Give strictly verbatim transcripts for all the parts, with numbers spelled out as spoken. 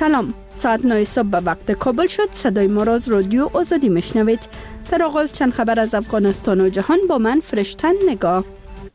سلام، ساعت نه صبح به وقت کابل شد. صدای ما را از رادیو آزادی میشنوید. در آغاز چند خبر از افغانستان و جهان با من فرشتن نگاه.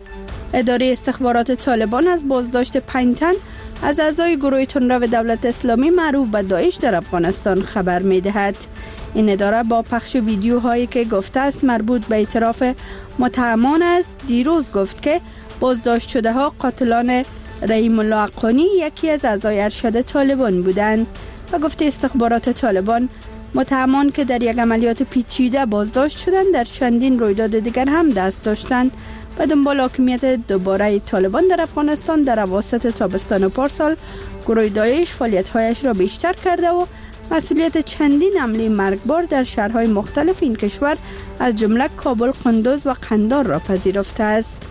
اداره استخبارات طالبان از بازداشت پنج تن از اعضای گروه تندرو دولت اسلامی معروف به داعش در افغانستان خبر می‌دهد. این اداره با پخش ویدیوهایی که گفته است مربوط به اعتراف متهمان است، دیروز گفت که بازداشت شده ها قاتلان رحیم الله حقانی یکی از اعضای ارشد طالبان بودند و گفته استخبارات طالبان متهمان که در یک عملیات پیچیده بازداشت شدند در چندین رویداد دیگر هم دست داشتند و دنبال حاکمیت دوباره طالبان در افغانستان در اواسط تابستان پارسال گروه داعش فعالیت‌هایش را بیشتر کرده و مسئولیت چندین حمله مرگبار در شهرهای مختلف این کشور از جمله کابل، قندوز و قندار را پذیرفته است.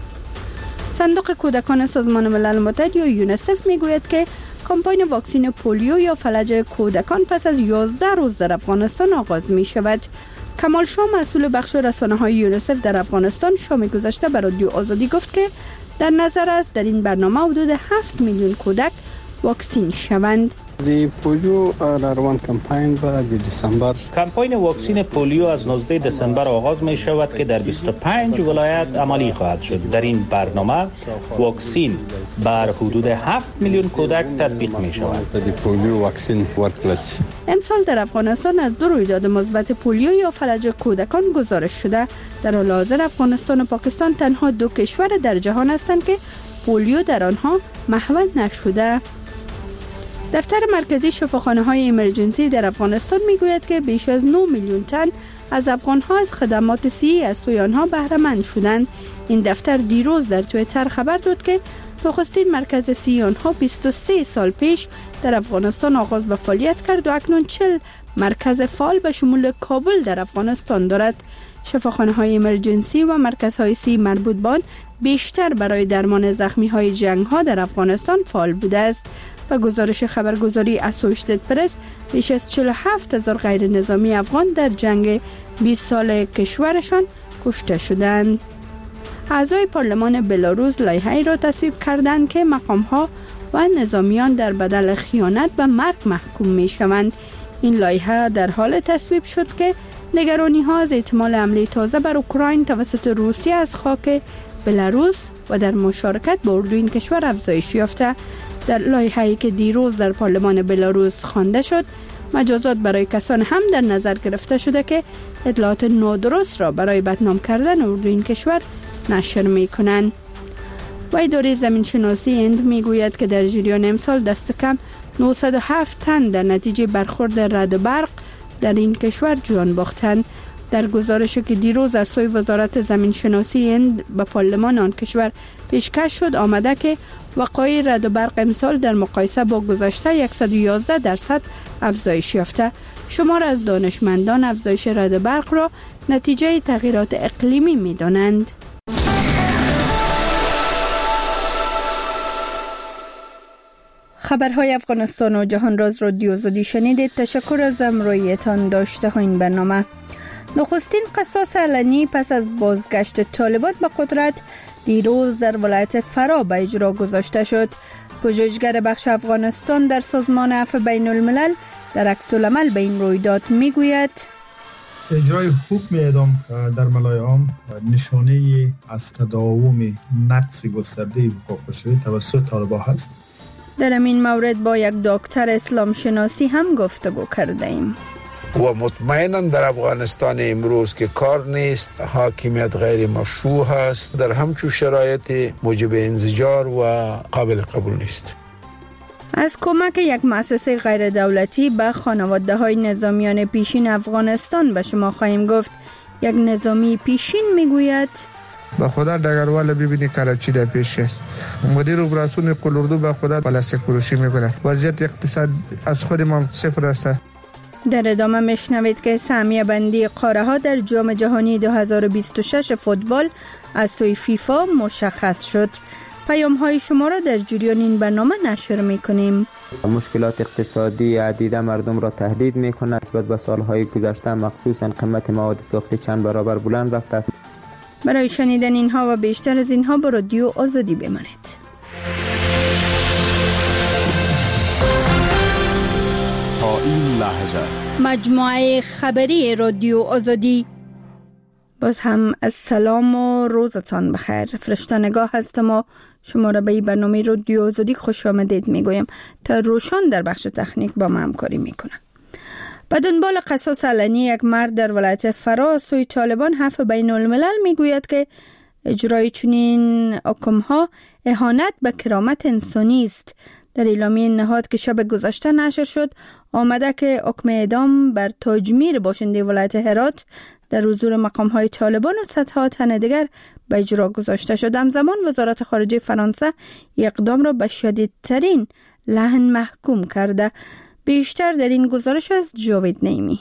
صندوق کودکان سازمان ملل متحد یا یونیسف میگوید که کمپاین واکسین پولیو یا فلج کودکان پس از یازده روز در افغانستان آغاز می شود. کمال شاه مسئول بخش رسانه‌های یونیسف در افغانستان شام گذشته به رادیو آزادی گفت که در نظر است در این برنامه حدود هفت میلیون کودک واکسین شوند. دی پولیو روان کمپاین با دسامبر کمپاین واکسین پولیو از نوزده دسامبر آغاز می شود که در بیست و پنج ولایت عملی خواهد شد. در این برنامه واکسین بر حدود هفت میلیون کودک تطبیق می شود. دی پولیو واکسین ورکلس امسال در افغانستان از دو رویداد مثبت پولیو یا فلج کودکان گزارش شده. در حال حاضر افغانستان و پاکستان تنها دو کشور در جهان هستند که پولیو در آنها محو نشده. دفتر مرکزی شفاخانه‌های ایمرجنسی در افغانستان میگوید که بیش از نه میلیون تن از افغان‌ها از خدمات صحی از سوی آنها بهره مند شدند. این دفتر دیروز در توییتر خبر داد که نخستین مرکز صحی آنها بیست و سه سال پیش در افغانستان آغاز به فعالیت کرد و اکنون چهل مرکز فعال به شمول کابل در افغانستان دارد. شفاخانه‌های ایمرجنسی و مرکزهای صحی مربوط به آن بیشتر برای درمان زخمی‌های جنگ‌ها در افغانستان فعال بوده است. و گزارش خبرگزاری اسوشیتد پرس بیش از چهل و هفت هزار غیر نظامی افغان در جنگ بیست ساله کشورشان کشته شدند. اعضای پارلمان بلاروس لایحه‌ای را تصویب کردند که مقام‌ها و نظامیان در بدل خیانت به مرگ محکوم می‌شوند. این لایحه در حال تصویب شد که نگرانی‌ها از احتمال حمله تازه بر اوکراین توسط روسیه از خاک بلاروس و در مشارکت با اردو این کشور افزایش یافته. در لایحه‌ای که دیروز در پارلمان بلاروس خوانده شد، مجازات برای کسان هم در نظر گرفته شده که اطلاعات نادرست را برای بدنام کردن اردو این کشور نشر می‌کنند. و اداره زمین‌شناسی هند می‌گوید که در جریان امسال دست کم نهصد و هفت تن در نتیجه برخورد رعد و برق در این کشور جان باختند. در گزارشی که دیروز از سوی وزارت زمین‌شناسی هند به پارلمان آن کشور پیشکش شد آمده که وقایع رعد و برق امسال در مقایسه با گذشته صد و یازده درصد افزایش یافته. شمار از دانشمندان افزایش رعد و برق را نتیجه تغییرات اقلیمی می‌دانند. خبرهای افغانستان و جهان را از رادیو آزادی شنیدید. تشکر از همراهیتان داشته ها این برنامه. نخستین قصاص علنی پس از بازگشت طالبان به قدرت دیروز در ولایت فرا به اجرا گذاشته شد. پژوهشگر بخش افغانستان در سازمان عفو بین الملل در عکس‌العمل به این رویداد میگوید اجرای حکم اعدام در ملایام نشانه از تداوم نقص گسترده حقوق بشری توسط طالبان است. در این مورد با یک دکتر اسلام شناسی هم گفتگو کرده ایم. و مطمئنا در افغانستان امروز که کار نیست، حاکمیت غیر مشروع هست، در همچون شرایط موجب انزجار و قابل قبول نیست. از کمک یک مؤسسه غیر دولتی به خانواده های نظامیان پیشین افغانستان به شما خواهیم گفت. یک نظامی پیشین میگوید با خدا دگروال ببینی کلا چی در پیش است. مدیر اپراسیون قلاردو با خدا پلاستیک فروشی میکنه. وضعیت اقتصاد از خود ما صفر است. در ادامه میشنوید که سهمیه بندی قاره ها در جام جهانی دو هزار و بیست و شش فوتبال از سوی فیفا مشخص شد. پیام های شما را در جریان این برنامه نشر میکنیم. مشکلات اقتصادی عدیده مردم را تهدید میکنه. نسبت به سالهای گذشته مخصوصا قیمت مواد سوختی چند برابر بلند رفته است. برای شنیدن اینها و بیشتر از اینها با رادیو آزادی بمانید. این لحظه. مجموعه خبری رادیو آزادی. باز هم السلام و روزتان بخیر. فرشته نگاه هستم و شما را به این برنامه رادیو آزادی خوش آمدید میگویم تا روشان در بخش تکنیک با ما همکاری میکنه. به دنبال قصاص علنی یک مرد در ولایت فرا سوی طالبان، حرف بین الملل میگوید که اجرای چنین حکم‌ها اهانت به کرامت انسانی است. در اعلامیه نهاد که شب گذشته نشر شد آمده که حکم اعدام بر تاجمیر باشنده ولایت هرات در حضور مقام‌های طالبان و صدها تن دیگر به اجرا گذاشته شد. همزمان وزارت خارجه فرانسه اقدام را به شدیدترین لعن محکوم کرده. بیشتر در این گزارش از جاوید نعیمی.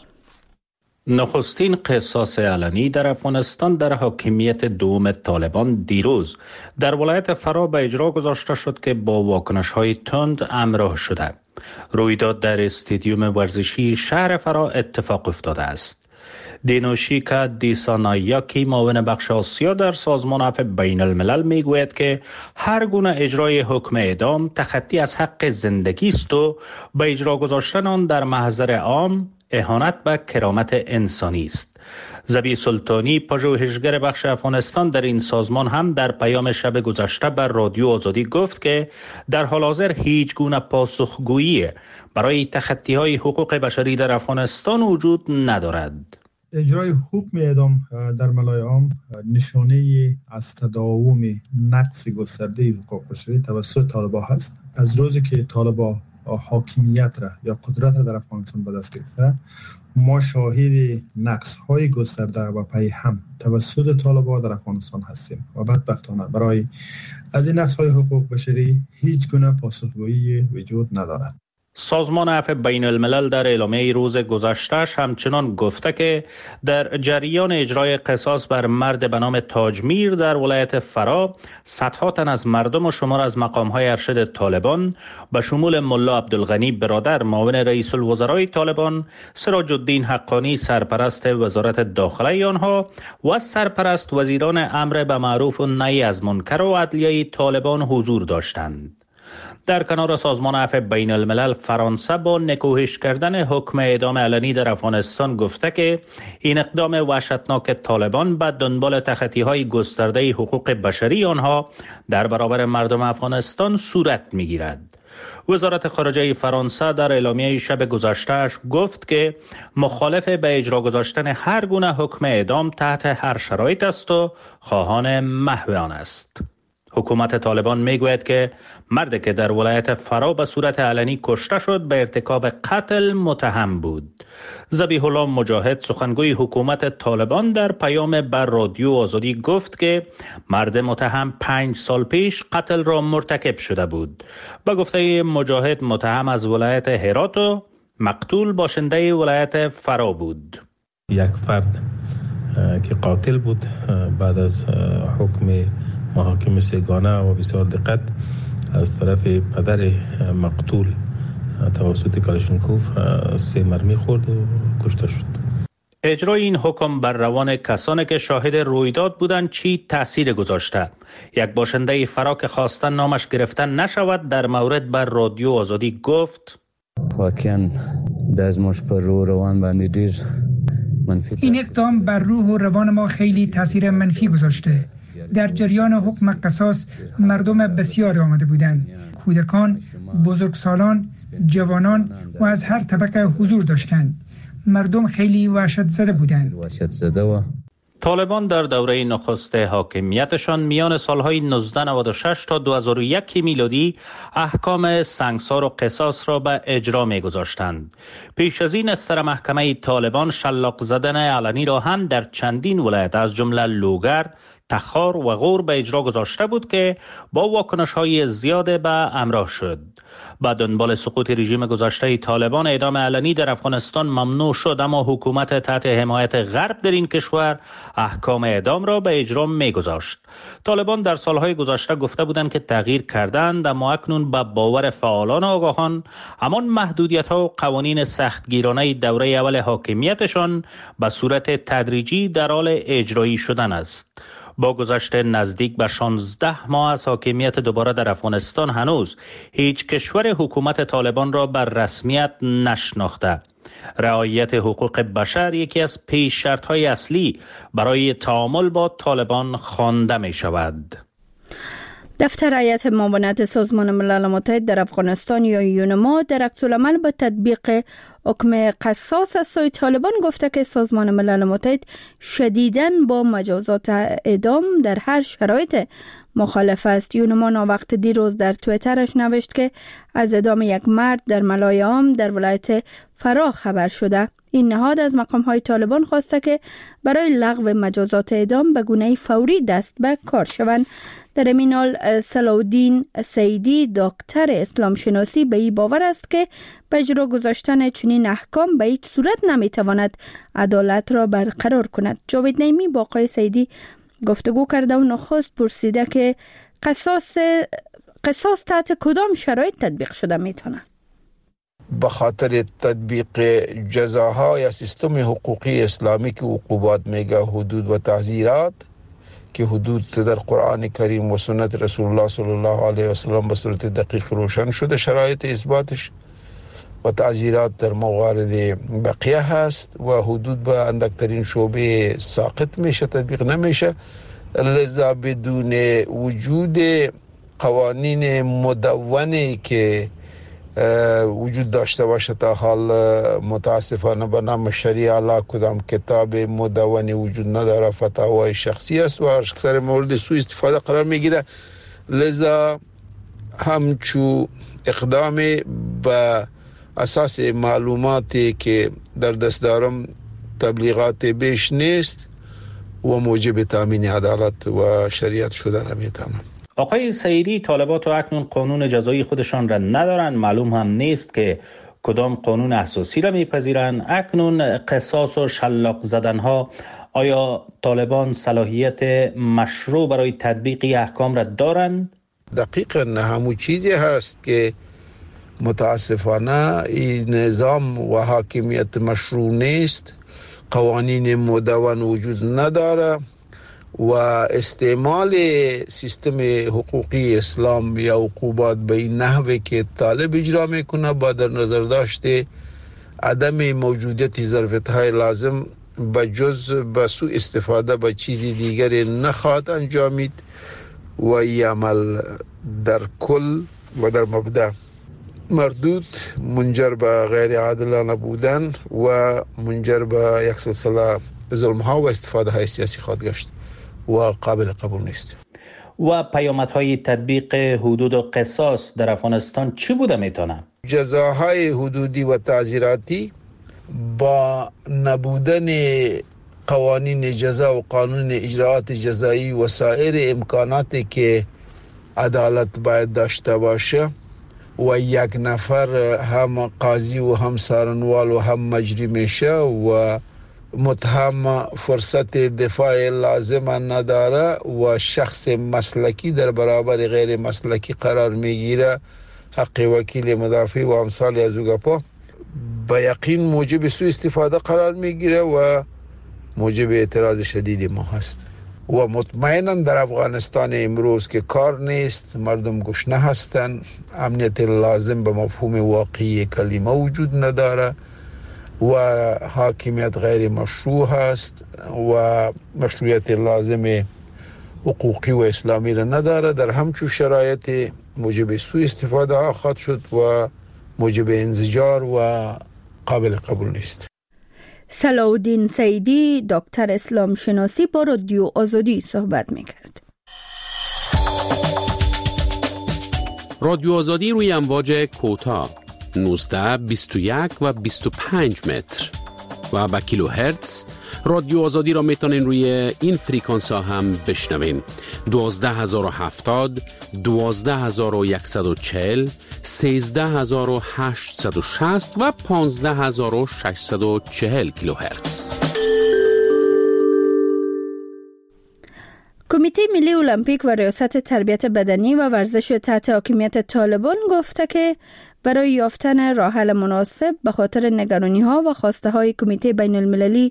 نخستین قصاص علنی در افغانستان در حاکمیت دوم طالبان دیروز در ولایت فرا به اجرا گذاشته شد که با واکنش‌های تند همراه شده. رویداد در استادیوم ورزشی شهر فرا اتفاق افتاده است. دینوشیکا دیسانایاکی، معاون بخش آسیا در سازمان عفو بین الملل میگوید که هر گونه اجرای حکم اعدام تخطی از حق زندگی است و به اجرا گذاشتن آن در محضر عام اهانت به کرامت انسانی است. زبی سلطانی، پژوهشگر بخش افغانستان در این سازمان، هم در پیام شب گذشته بر رادیو آزادی گفت که در حال حاضر هیچ گونه پاسخگویی برای تخطی‌های حقوق بشری در افغانستان وجود ندارد. اجرای حکم اعدام در ملای عام نشانه از تداوم نقض گسترده حقوق بشری توسط طالبان هست. از روزی که طالبان حاکمیت را یا قدرت را در افغانستان به دست گرفته، ما شاهد نقض‌های گسترده و پی هم توسط طالبان در افغانستان هستیم و بدبختانه برای از این نقض‌های حقوق بشری هیچ گونه پاسخگویی وجود ندارد. سازمان عفو بین الملل در اعلامیه روز گذشته‌اش همچنان گفته که در جریان اجرای قصاص بر مرد به نام تاجمیر در ولایت فرا، صدها تن از مردم و شمار از مقام‌های ارشد طالبان به شمول ملا عبدالغنی برادر، معاون رئیس الوزرای طالبان، سراج الدین حقانی، سرپرست وزارت داخله آنها و سرپرست وزیران امر به معروف و نهی از منکر و عدلیه طالبان حضور داشتند. در کنار سازمان عفو بین الملل، فرانسه با نکوهش کردن حکم اعدام علنی در افغانستان گفته که این اقدام وحشتناک طالبان به دنبال تخطی‌های گسترده حقوق بشری آنها در برابر مردم افغانستان صورت می‌گیرد. وزارت خارجه فرانسه در اعلامیه شب گذشته‌اش گفت که مخالف به اجرا گذاشتن هر گونه حکم اعدام تحت هر شرایط است و خواهان محو آن است. حکومت طالبان میگوید که مردی که در ولایت فرا به صورت علنی کشته شد به ارتکاب قتل متهم بود. ذبیح الله مجاهد، سخنگوی حکومت طالبان، در پیام بر رادیو آزادی گفت که مرد متهم پنج سال پیش قتل را مرتکب شده بود. به گفته مجاهد، متهم از ولایت هرات و مقتول باشنده ولایت فرا بود. یک فرد که قاتل بود بعد از حکم محاکم سگانه و بسیار دقت از طرف پدر مقتول توسط کلاشینکوف سه مرمی خورد و کشته شد. اجرای این حکم بر روان کسانی که شاهد رویداد بودند چی تأثیر گذاشته؟ یک باشنده فرا که خواستن نامش گرفته نشود در مورد بر رادیو آزادی گفت: واقعا دزمش پر رو روان باندې ډیر منفی. این اقدام بر روح و روان ما خیلی تاثیر منفی گذاشته. در جریان حکم قصاص مردم بسیاری آمده بودند. کودکان، بزرگسالان، جوانان و از هر طبقه حضور داشتند. مردم خیلی وحشت زده بودند. طالبان در دوره نخست حاکمیتشان میان سالهای نوزده نود و شش تا دو هزار و یک میلادی احکام سنگسار و قصاص را به اجرا می‌گذاشتند. پیش از این استر محکمه طالبان شلاق زدن علنی را هم در چندین ولایت از جمله لوگر، تخار و غور به اجرا گذاشته بود که با واکنش‌های زیاده به همراه شد. با دنبال سقوط رژیم گذشته طالبان، اعدام علنی در افغانستان ممنوع شد، اما حکومت تحت حمایت غرب در این کشور احکام اعدام را به اجرا می‌گذاشت. طالبان در سالهای گذشته گفته بودند که تغییر کردند، اما اکنون با باور فعالان و آگاهان همان محدودیت‌ها و قوانین سختگیرانه دوره اول حاکمیتشان به صورت تدریجی در حال اجرایی شدن است. با گذشت نزدیک به شانزده ماه از حاکمیت دوباره در افغانستان هنوز هیچ کشور حکومت طالبان را بر رسمیت نشناخته. رعایت حقوق بشر یکی از پیش شرط‌های اصلی برای تعامل با طالبان خوانده می شود. دفتر هیئت معاونت سازمان ملل متحد در افغانستان یا یونما در عکس‌العمل به تطبیق حکم قصاص از سوی طالبان گفته که سازمان ملل متحد شدیداً با مجازات اعدام در هر شرایط مخالف است. یونما وقت دیروز در توییترش نوشت که از اعدام یک مرد در ملای عام در ولایت فراه خبر شده. این نهاد از مقام‌های طالبان خواسته که برای لغو مجازات اعدام به گونه فوری دست به کار شوند. در این حال صلاح‌الدین سیدی دکتر اسلام شناسی به این باور است که به اجرا گذاشتن چنین احکام به هیچ صورت نمیتواند عدالت را برقرار کند. جاوید نعیمی با آقای سیدی گفتگو کرده و نخست پرسیده که قصاص قصاص تحت کدام شرایط تطبیق شده میتونه؟ به خاطر تطبیق جزاها یا سیستم حقوقی اسلامی که عقوبات میگه حدود و تعزیرات که حدود در قرآن کریم و سنت رسول الله صلی الله علیه و سلم به صورت دقیق روشن شده شرایط اثباتش و تعزیرات در موارد بقیه هست و حدود به اندکترین شعبه ساقط میشه تطبیق نمیشه. لذا بدون وجود قوانین مدونی که وجود داشته باشه تا حال متاسفانه به نام شریعه اعلی کدام کتاب مدونی وجود نداره، فتاوای شخصی است و اکثر مورد سوء استفاده قرار میگیره. لذا همچو اقدام به اساس معلوماتی که در دست دارم تبلیغات بیش نیست و موجب تامین عدالت و شریعت شده نمیتونم. آقای سیدی، طالبات اکنون قانون جزایی خودشان را ندارن، معلوم هم نیست که کدام قانون اساسی را میپذیرن. اکنون قصاص و شلاق زدن ها، آیا طالبان صلاحیت مشروع برای تطبیق احکام را دارند؟ دقیقاً همون چیزی هست که متاسفانه این نظام و حاکمیت مشروع نیست، قوانین مدون وجود نداره و استعمال سیستم حقوقی اسلام یا عقوبات به این نحوه که طالب اجرا میکنه با در نظر داشته عدم موجودیت ظرفیت‌های لازم به جز به سوء استفاده به چیزی دیگر نخواهد انجامید و این عمل در کل و در مبدأ مردود منجر به غیر عادلانه بودن و منجر به یک سلسله ظلم ها و استفاده های سیاسی خواهد گشت و قابل قبول نیست. و پیامدهای تطبیق حدود و قصاص در افغانستان چی بوده میتونه؟ جزاهای حدودی و تعزیراتی با نبودن قوانین جزا و قانون اجراعات جزایی و سایر امکاناتی که عدالت باید داشته باشه و یک نفر هم قاضی و هم سارنوال و هم مجری میشه و متهم فرصت دفاع لازم نداره و شخص مسلکی در برابر غیر مسلکی قرار میگیره، حق وکیل مدافع و امثال از اوگپا به یقین موجب سوء استفاده قرار میگیره و موجب اعتراض شدید ما هست. و مطمئنا در افغانستان امروز که کار نیست، مردم گشنه هستند، امنیت لازم به مفهوم واقعی کلمه وجود نداره و حاکمیت غیر مشروع هست و مشروعیت لازم حقوقی و اسلامی را نداره. در همچون شرایط موجب سوء استفاده ها خواهد شد و موجب انزجار و قابل قبول نیست. صلاح‌الدین سیدی دکتر اسلام شناسی با رادیو آزادی صحبت میکرد. رادیو آزادی روی امواج کوتاه نوزده، بیست و یک و بیست و پنج متر و با کیلو هرتز. رادیو آزادی را میتونین روی این فریکانس ها هم بشنوین: دوازده هزار و هفتاد، دوازده هزار و صد و چهل، سیزده هزار و هشتصد و شصت و پانزده هزار و ششصد و چهل کیلو هرتز. کمیته ملی المپیک و ریاست تربیت بدنی و ورزش تحت حاکمیت طالبان گفته که برای یافتن راه حل مناسب به خاطر نگرانی‌ها و خواسته‌های کمیته بین المللی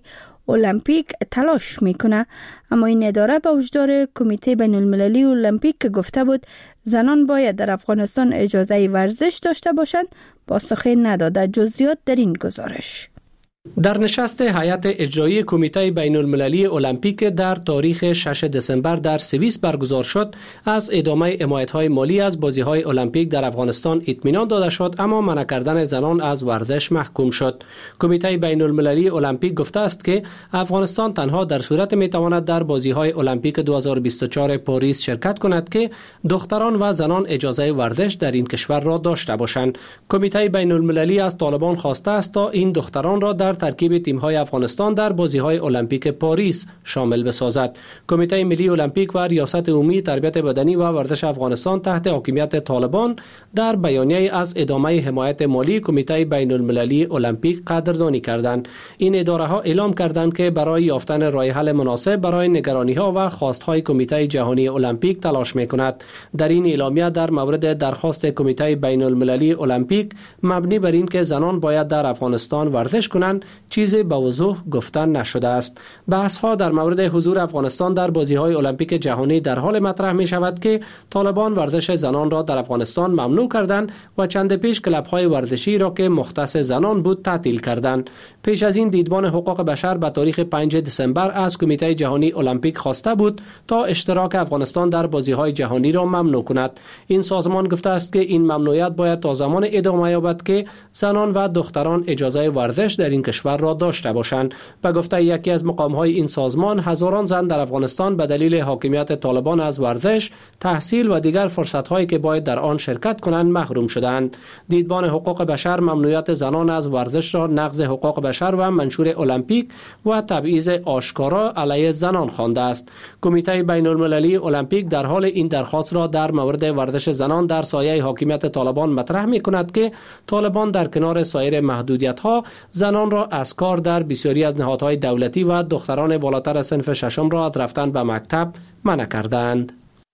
المپیک تلاش میکنه، اما این اداره به وجدار کمیته بین المللی المپیک که گفته بود زنان باید در افغانستان اجازه ورزش داشته باشند پاسخی نداده. جزئیات در این گزارش. در نشست هیئت اجرایی کمیته بین المللی المپیک در تاریخ شش دسامبر در سوئیس برگزار شد، از ادامه حمایت‌های مالی از بازی‌های المپیک در افغانستان اطمینان داده شد، اما منع کردن زنان از ورزش محکوم شد. کمیته بین المللی المپیک گفته است که افغانستان تنها در صورت می‌تواند در بازی‌های المپیک دو هزار و بیست و چهار پاریس شرکت کند که دختران و زنان اجازه ورزش در این کشور را داشته باشند. کمیته بین المللی از طالبان خواسته است تا این دختران را در ترکیب تیم‌های افغانستان در بازی‌های المپیک پاریس شامل بسازد. کمیته ملی المپیک و ریاست عمومی تربیت بدنی و ورزش افغانستان تحت حاکمیت طالبان در بیانیه از ادامه حمایت مالی کمیته بین المللی المپیک قدردانی کردند. این اداره‌ها اعلام کردند که برای یافتن راه حل مناسب برای نگرانی‌ها و خواست‌های کمیته جهانی المپیک تلاش می‌کند. در این اعلامیه در مورد درخواست کمیته بین المللی المپیک مبنی بر این که زنان باید در افغانستان ورزش کنند چیزی به وضوح گفتن نشده است. بحث ها در مورد حضور افغانستان در بازی‌های المپیک جهانی در حال مطرح می شود که طالبان ورزش زنان را در افغانستان ممنوع کردند و چند پیش کلب‌های ورزشی را که مختص زنان بود تعطیل کردند. پیش از این دیدبان حقوق بشر به تاریخ پنج دسامبر از کمیته جهانی المپیک خواسته بود تا اشتراک افغانستان در بازی‌های جهانی را ممنوع کند. این سازمان گفته است که این ممنوعیت باید تا زمان ادامه یابد که زنان و دختران اجازه ورزش در این کشور را داشته باشند. به گفته یکی از مقام‌های این سازمان، هزاران زن در افغانستان به دلیل حاکمیت طالبان از ورزش، تحصیل و دیگر فرصت‌هایی که باید در آن شرکت کنند محروم شدند. دیدبان حقوق بشر ممنوعیت زنان از ورزش را نقض حقوق بشر و منشور المپیک و تبعیض آشکارا علیه زنان خوانده است. کمیته بین المللی المپیک در حال این درخواست را در مورد ورزش زنان در سایه حاکمیت طالبان مطرح می‌کند که طالبان در کنار سایر محدودیت‌ها زنان را از کار در بسیاری از نهادهای دولتی و دختران بالاتر از صنف ششم را از رفتن به مکتب منع کردند.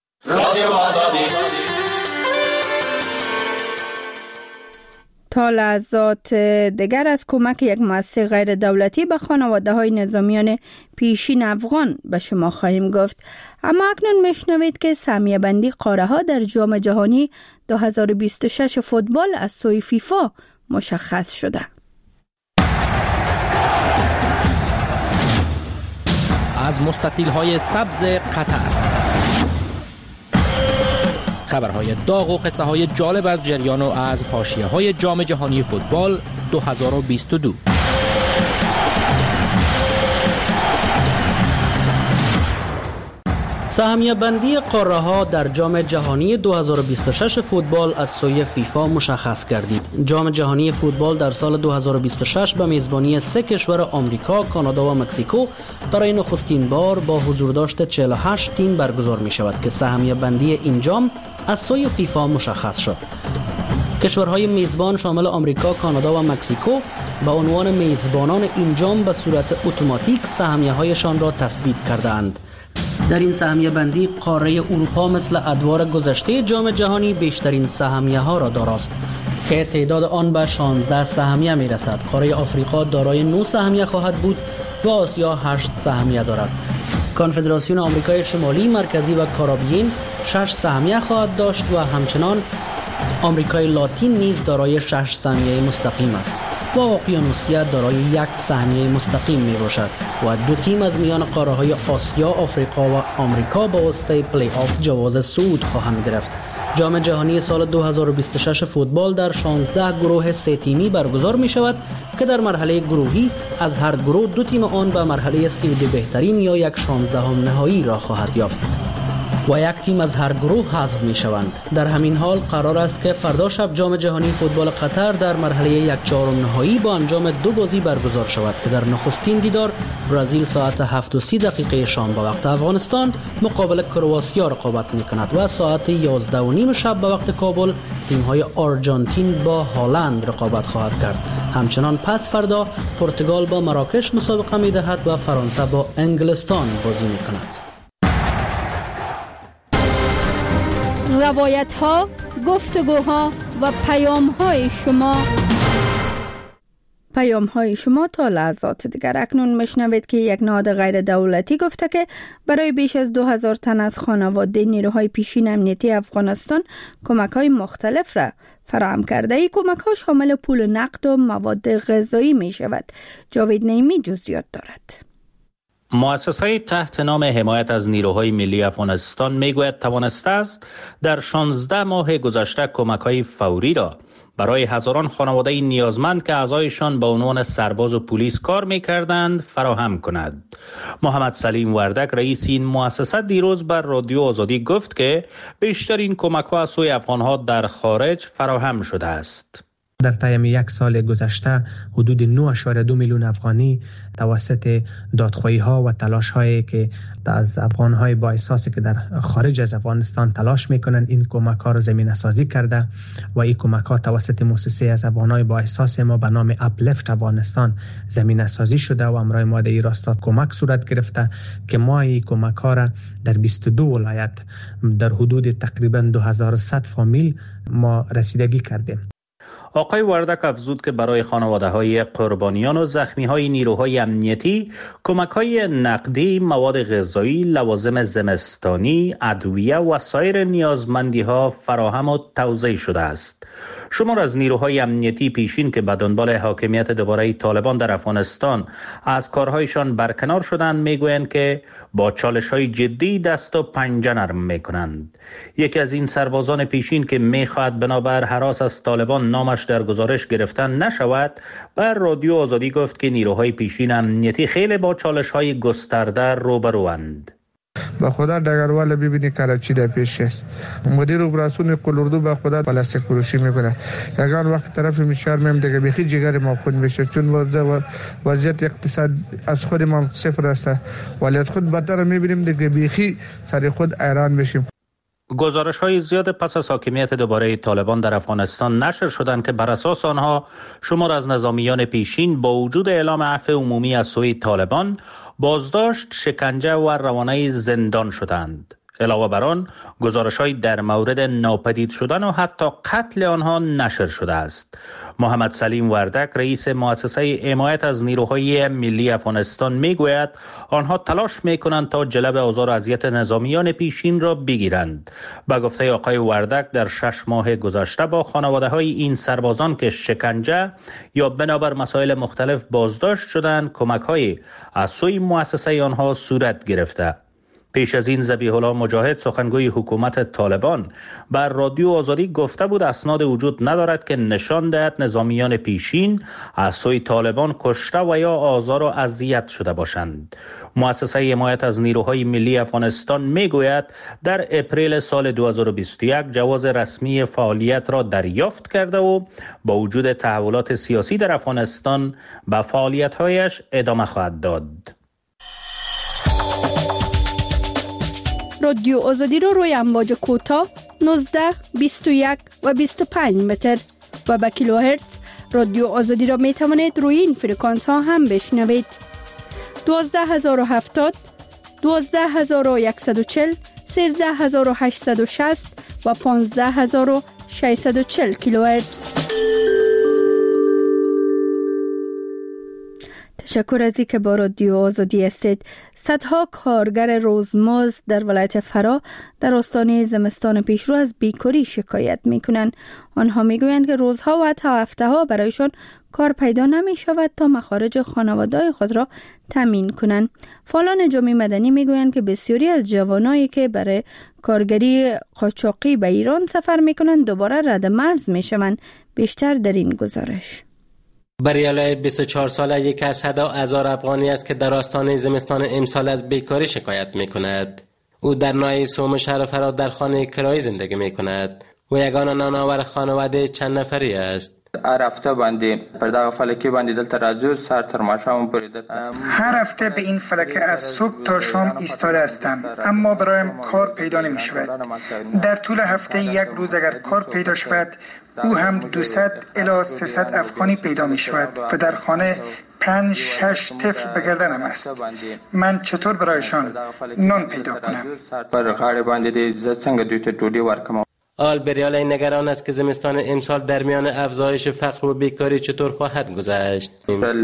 تا لحظات دیگر از کمک یک مؤسسه غیر دولتی به خانواده های نظامیان پیشین افغان به شما خواهیم گفت. اما اکنون میشنوید که سهمیه بندی قاره ها در جام جهانی دو هزار و بیست و شش فوتبال از سوی فیفا مشخص شده. از مستطیل های سبز قطر، خبرهای داغ و قصه های جالب از جریان و از حاشیه های جام جهانی فوتبال دو هزار و بیست و دو. سهمیه بندی قاره ها در جام جهانی دو هزار و بیست و شش فوتبال از سوی فیفا مشخص گردید. جام جهانی فوتبال در سال دو هزار و بیست و شش به میزبانی سه کشور آمریکا، کانادا و مکزیکو برای نخستین بار با حضور داشت چهل و هشت تیم برگزار می شود که سهمیه بندی این جام از سوی فیفا مشخص شد. کشورهای میزبان شامل آمریکا، کانادا و مکزیکو به عنوان میزبانان این جام به صورت اتوماتیک سهمیه هایشان را تثبیت کردند. در این سهمیه بندی قاره اروپا مثل ادوار گذشته جام جهانی بیشترین سهمیه ها را داراست که تعداد آن به شانزده سهمیه می رسد. قاره آفریقا دارای نه سهمیه خواهد بود و آسیا هشت سهمیه دارد. کنفدراسیون آمریکای شمالی، مرکزی و کارائیبین شش سهمیه خواهد داشت و همچنان آمریکای لاتین نیز دارای شش سهمیه مستقیم است و اقیانوسیه دارای یک سهمیه مستقیم می باشد و دو تیم از میان قاره های آسیا، آفریقا و آمریکا با واسطه پلی آف جواز صعود خواهند گرفت. جام جهانی سال دو هزار و بیست و شش فوتبال در شانزده گروه سه تیمی برگزار می شود که در مرحله گروهی از هر گروه دو تیم آن به مرحله سی و دو بهترین یا یک شانزدهم نهایی را خواهد یافت و یک تیم از هر گروه حذف می شوند. در همین حال قرار است که فردا شب جام جهانی فوتبال قطر در مرحله یک چهارم نهایی با انجام دو بازی برگزار شود که در نخستین دیدار برزیل ساعت هفت و سی دقیقه شام به وقت افغانستان مقابل کرواتیا رقابت می کند و ساعت یازده و نیم شب به وقت کابل تیم های آرژانتین با هالند رقابت خواهد کرد. همچنان پس فردا پرتغال با مراکش مسابقه می دهد و فرانسه با انگلستان بازی می کند. روایت ها، گفتگوها و پیام های شما پیام های شما تا لحظات دیگر. اکنون مشنوید که یک نهاد غیر دولتی گفته که برای بیش از دو هزار تن از خانواده نیروهای پیشین امنیتی افغانستان کمک های مختلف را فراهم کرده. این کمک ها شامل پول نقد و مواد غذایی می شود. جاوید نعیمی جزئیات دارد. مؤسسه تحت نام حمایت از نیروهای ملی افغانستان میگوید توانسته است در شانزده ماه گذشته کمک‌های فوری را برای هزاران خانواده نیازمند که اعضایشان به عنوان سرباز و پلیس کار می‌کردند فراهم کند. محمد سلیم وردک رئیس این مؤسسه دیروز بر رادیو آزادی گفت که بیشترین کمک‌ها از سوی افغان‌ها در خارج فراهم شده است. در طی یک سال گذشته حدود نه اشاره دو میلیون افغانی توسط دادخواهی ها و تلاش هایی که از افغان های با احساسی که در خارج از افغانستان تلاش میکنن این کمک ها را زمینه سازی کرده و این کمک ها توسط مؤسسه از افغان های با احساس ما به نام اپلفت افغانستان زمینه سازی شده و امرای ما در این راستا کمک صورت گرفته که ما این کمک ها را در بیست و دو ولایت در حدود تقریبا دو هزار و صد فامیل ما رسیدگی کردیم. آقای وردک افزود که برای خانواده‌های قربانیان و زخمی‌های نیروهای امنیتی کمک‌های نقدی، مواد غذایی، لوازم زمستانی، ادویه و سایر نیازمندی‌ها فراهم و توزیع شده است. شمار از نیروهای امنیتی پیشین که به دنبال حاکمیت دوباره طالبان در افغانستان از کارهایشان برکنار شدند میگویند که با چالش‌های جدی دست و پنجه نرم می‌کنند. یکی از این سربازان پیشین که می‌خواهد بنابر هراس از طالبان نامش در گزارش گرفتن نشود، بر رادیو آزادی گفت که نیروهای پیشین امنیتی خیلی با چالش‌های گسترده روبروند. با خدا دگروال ببینی کراچی در پیش است. مدیر اپراسیون قلوردو با خدا پلاستیک فروشی میکنه. یگان وقت طرف میشار میم دیگه بخی جگر ما خود میشه چون وضعیت اقتصاد از خود ما صفر است ولی از خود بدتر میبینیم دیگه بخی سر خود ایران میشیم. گزارش های زیاد پس از حاکمیت دوباره طالبان در افغانستان نشر شدند که بر اساس آنها شمار از نظامیان پیشین با وجود اعلام عفو عمومی از سوی طالبان بازداشت، شکنجه و روانه زندان شدند. علاوه بر آن گزارش‌های در مورد ناپدید شدن و حتی قتل آنها نشر شده است. محمد سلیم وردک رئیس مؤسسه حمایت از نیروهای ملی افغانستان میگوید آنها تلاش میکنند تا جلب آزار و اذیت نظامیان پیشین را بگیرند. به گفته آقای وردک در شش ماه گذشته با خانواده‌های این سربازان که شکنجه یا بنابر مسائل مختلف بازداشت شدند کمک‌های از سوی مؤسسه آنها صورت گرفته. پیش از این ذبیح الله مجاهد سخنگوی حکومت طالبان بر رادیو آزادی گفته بود اسناد وجود ندارد که نشان دهد نظامیان پیشین از سوی طالبان کشته و یا آزار و اذیت شده باشند. مؤسسه حمایت از نیروهای ملی افغانستان میگوید در اپریل سال دو هزار و بیست و یک جواز رسمی فعالیت را دریافت کرده و با وجود تحولات سیاسی در افغانستان به فعالیت‌هایش ادامه خواهد داد. رادیو آزادی رو روی امواج کوتاه نوزده، بیست و یک و بیست و پنج متر و با کیلوهرتز رادیو آزادی را می توانید روی این فرکانس ها هم بشنوید. دوازده هزار و هفتاد، دوازده هزار و صد و چهل، سیزده هزار و هشتصد و شصت و پانزده هزار و ششصد و چهل کیلوهرتز. تشکر از اینکه با رادیو آزادی هستید. صدها کارگر روزمزد در ولایت فرا در آستانه زمستان پیشرو از بیکاری شکایت میکنند. آنها میگویند که روزها و حتی هفته‌ها برایشان کار پیدا نمی شود تا مخارج خانواده‌های خود را تامین کنند. فعالان جامعه مدنی میگویند که بسیاری از جوانایی که برای کارگری قاچاقی به ایران سفر میکنند دوباره رد مرز میشوند. بیشتر در این گزارش. بریالای بیست و چهار ساله یک از صدا هزار افغانی است که در آستانه زمستان امسال از بیکاری شکایت میکند. او در ناحیه سوم شهر فرا در خانه کرایی زندگی میکند و یگانه نانآور خانواده چند نفری است. هر هفته باندې پر دغه فلکه باندې دلته راځو سر تر ماښام پورې. هر هفته به این فلکه از صبح تا شام ایستاده هستم اما برایم کار پیدا نمی شود. در طول هفته یک روز اگر کار پیدا شود او هم دویست الی سیصد افغانی پیدا می شود و در خانه پنج شش طفل به گردنم است. من چطور برایشان نان پیدا کنم؟ پر غاړه باندې دې څنګه دوی ته ډوډۍ ورکوم. آلبریال نگران است که زمستان امسال در میان افزایش فقر و بیکاری چطور خواهد گذشت.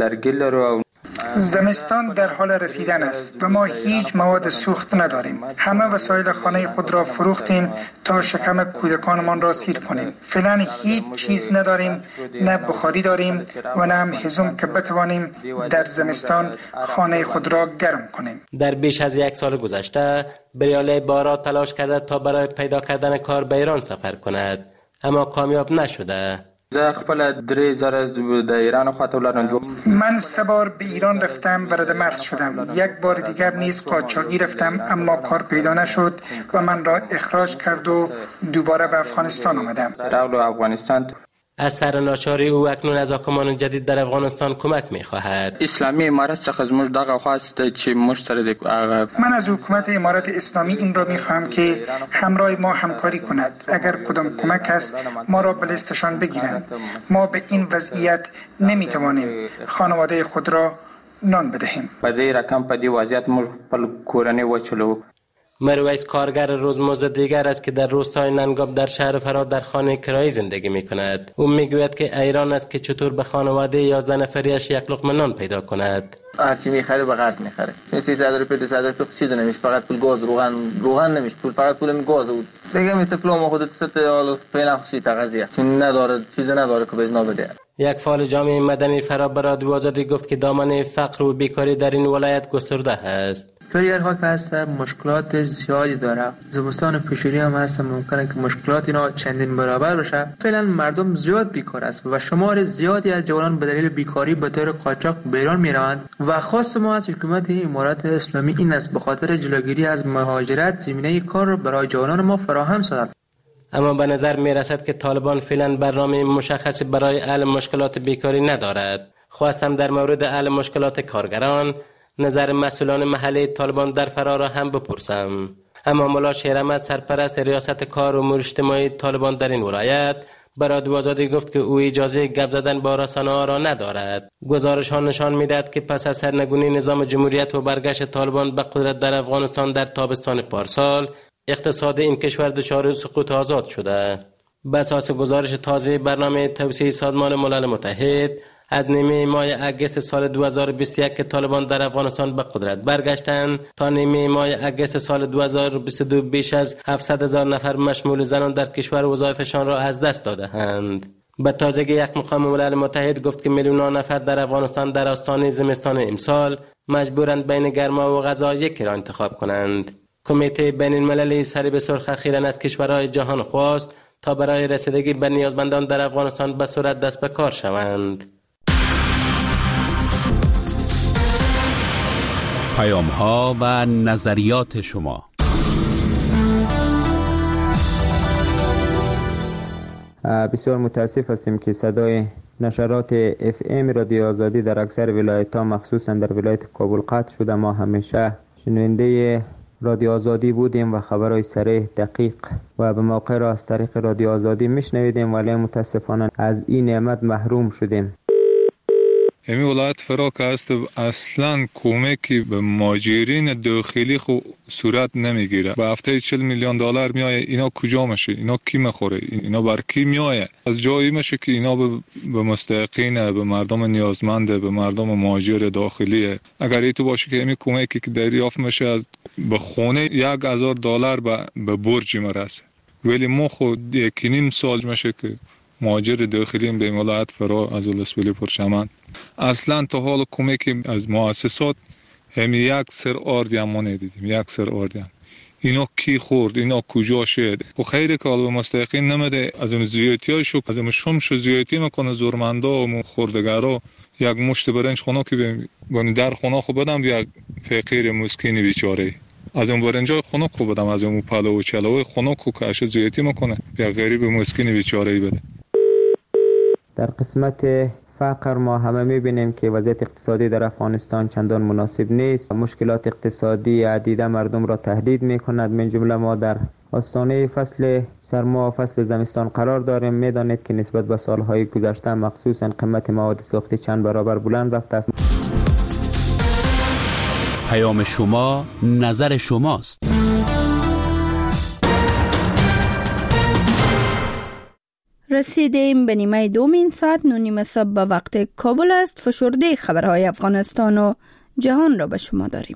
زمستان در حال رسیدن است و ما هیچ مواد سوخت نداریم. همه وسایل خانه خود را فروختیم تا شکم کودکانمان را سیر کنیم. فعلا هیچ چیز نداریم، نه بخاری داریم و نه هم هیزم که بتوانیم در زمستان خانه خود را گرم کنیم. در بیش از یک سال گذشته بریاله بارا تلاش کرده تا برای پیدا کردن کار به ایران سفر کند، اما کامیاب نشده. من سه بار به ایران رفتم و رد مرز شدم. یک بار دیگر نیز قاچاقی رفتم اما کار پیدا نشد و من را اخراج کرد و دوباره به افغانستان آمدم. از سر ناچاری او اکنون از حاکمان جدید در افغانستان کمک می‌خواهد. اسلامی امارت څخه زموږ دغه خواسته چې موږ سره من از حکومت امارت اسلامی این را می‌خواهم که همراه ما همکاری کند. اگر کدام کمک است ما را به لیستشان بگیرند. ما به این وضعیت نمی‌توانیم خانواده خود را نان بدهیم. په دې رقم په دې وضعیت موږ خپل کورنۍ وچلو. مرویس کارگر روزمزد دیگر است که در روستای ننگاب در شهر فراد در خانه کرایی زندگی می کند. او می گوید که ایران است که چطور به خانواده یازده نفریش یک لقمه نان پیدا کند. هرچی میخره به قد میخره. سیصد روپیه دویست روپیه چیزی نمیشه، فقط پول گاز روغن روغن نمیشه، پول فقط پول گاز بود. بگم طفلام خودت ست حالا فعلا خصوصی تغذیه چون نداره، چیزی نداره که بزنا بده. یک فعال جامعه مدنی فرا به رادیو آزادی گفت که دامنه فقر و بیکاری در این ولایت گسترده است. کارگر ها که هست مشکلات زیادی داره. زمستان پیشوری هم هست، ممکنه که مشکلات اینا چندین برابر بشه. فعلا مردم زیاد بیکار است و شمار زیادی از جوانان به دلیل بیکاری به طور قاچاق به ایران میروند و خواست ما از حکومت امارات اسلامی این است به خاطر جلوگیری از مهاجرت زمینه کار را برای جوانان ما فراهم سازد. اما به نظر می رسد که طالبان فعلا برنامه مشخصی برای حل مشکلات بیکاری ندارد. خواستم در مورد حل مشکلات کارگران نظر مسئولان محلی طالبان در فرار را هم بپرسم. اما مولا شیر احمد سرپرست ریاست کار و امور اجتماعی طالبان در این ولایت به رادیو آزادی گفت که او اجازه گپ زدن با رسانه‌ها را ندارد. گزارش ها نشان می‌دهد که پس از سرنگونی نظام جمهوریت و برگشت طالبان به قدرت در افغانستان در تابستان پارسال، اقتصاد این کشور دچار سقوط آزاد شده. بر اساس گزارش تازه برنامه توسعه سازمان ملل متحد از نیمه ماه اگست سال دو هزار و بیست و یک که طالبان در افغانستان به قدرت برگشتند تا نیمه ماه اگست سال دو هزار و بیست و دو بیش از هفتصد هزار نفر مشمول زنان در کشور وظایفشان را از دست داده‌اند. به تازگی یک مقام ملل متحد گفت که میلیون‌ها نفر در افغانستان در آستانه زمستان امسال مجبورند بین گرما و غذا یکی را انتخاب کنند. کمیته بین المللی سری به سرخ اخیراً از کشورهای جهان خواست تا برای رسیدگی به نیازمندان در افغانستان به سرعت دست به کار شوند. پیام ها و نظریات شما. بسیار متاسف هستیم که صدای نشرات اف ام رادیو آزادی در اکثر ولایت ها مخصوصا در ولایت کابل قطع شده. ما همیشه شنونده رادیو آزادی بودیم و خبرهای صریح، دقیق و به موقع را از طریق رادیو آزادی میشنویدیم، ولی متاسفانه از این نعمت محروم شدیم. همین ولایت فرا که است اصلا کمکی به مهاجرین داخلی خو صورت نمیگیره. به هفته چهل میلیون دلار میایه، اینا کجا میشه؟ اینا کی میخوره؟ اینا بر کی میایه؟ از جایی میشه که اینا به, به مستحقین، به مردم نیازمنده، به مردم مهاجر داخلیه. اگر ای تو باشه که همین کمکی که دریافت میشه از به خونه یک هزار دلار به, به برج مرسه، ولی ما خود یکی نیم سال میشه که مهاجر داخلیم به ولایت فرا از ولسوالی پرچمن اصلا تا حال کمکی از مؤسسات هم یک سر آردی هم ما ندیدیم. یک سر آردی هم اینا کی خورد؟ اینا کجا شد؟ و خیلی که حالا به مستحقین نمیده. از اون زیادتی های شو از اون شمش زیادتی میکنه زورمندا و خوردگرا. یک مشت برنج خونه که بانی در خونه خو بدم یک فقیر مسکینی بیچاره، از اون برنجای خونه خو بدم، از اون پلو و چلو خونه خو که اش زیادتی میکنه یک غریب مسکینی بیچاره بده. در قسمت فقر ما همه میبینیم که وضعیت اقتصادی در افغانستان چندان مناسب نیست. مشکلات اقتصادی عدیده مردم را تهدید میکند. من جمله ما در آستانه فصل سرما و فصل زمستان قرار داریم. میدانید که نسبت به سالهای گذشته مخصوصا قیمت مواد سوختی چند برابر بلند رفته است. پیام شما نظر شماست. رسیدیم به نیمه دوم این ساعت، نو نیمه صبح به وقت کابل است. فشرده خبرهای افغانستان و جهان را به شما داریم.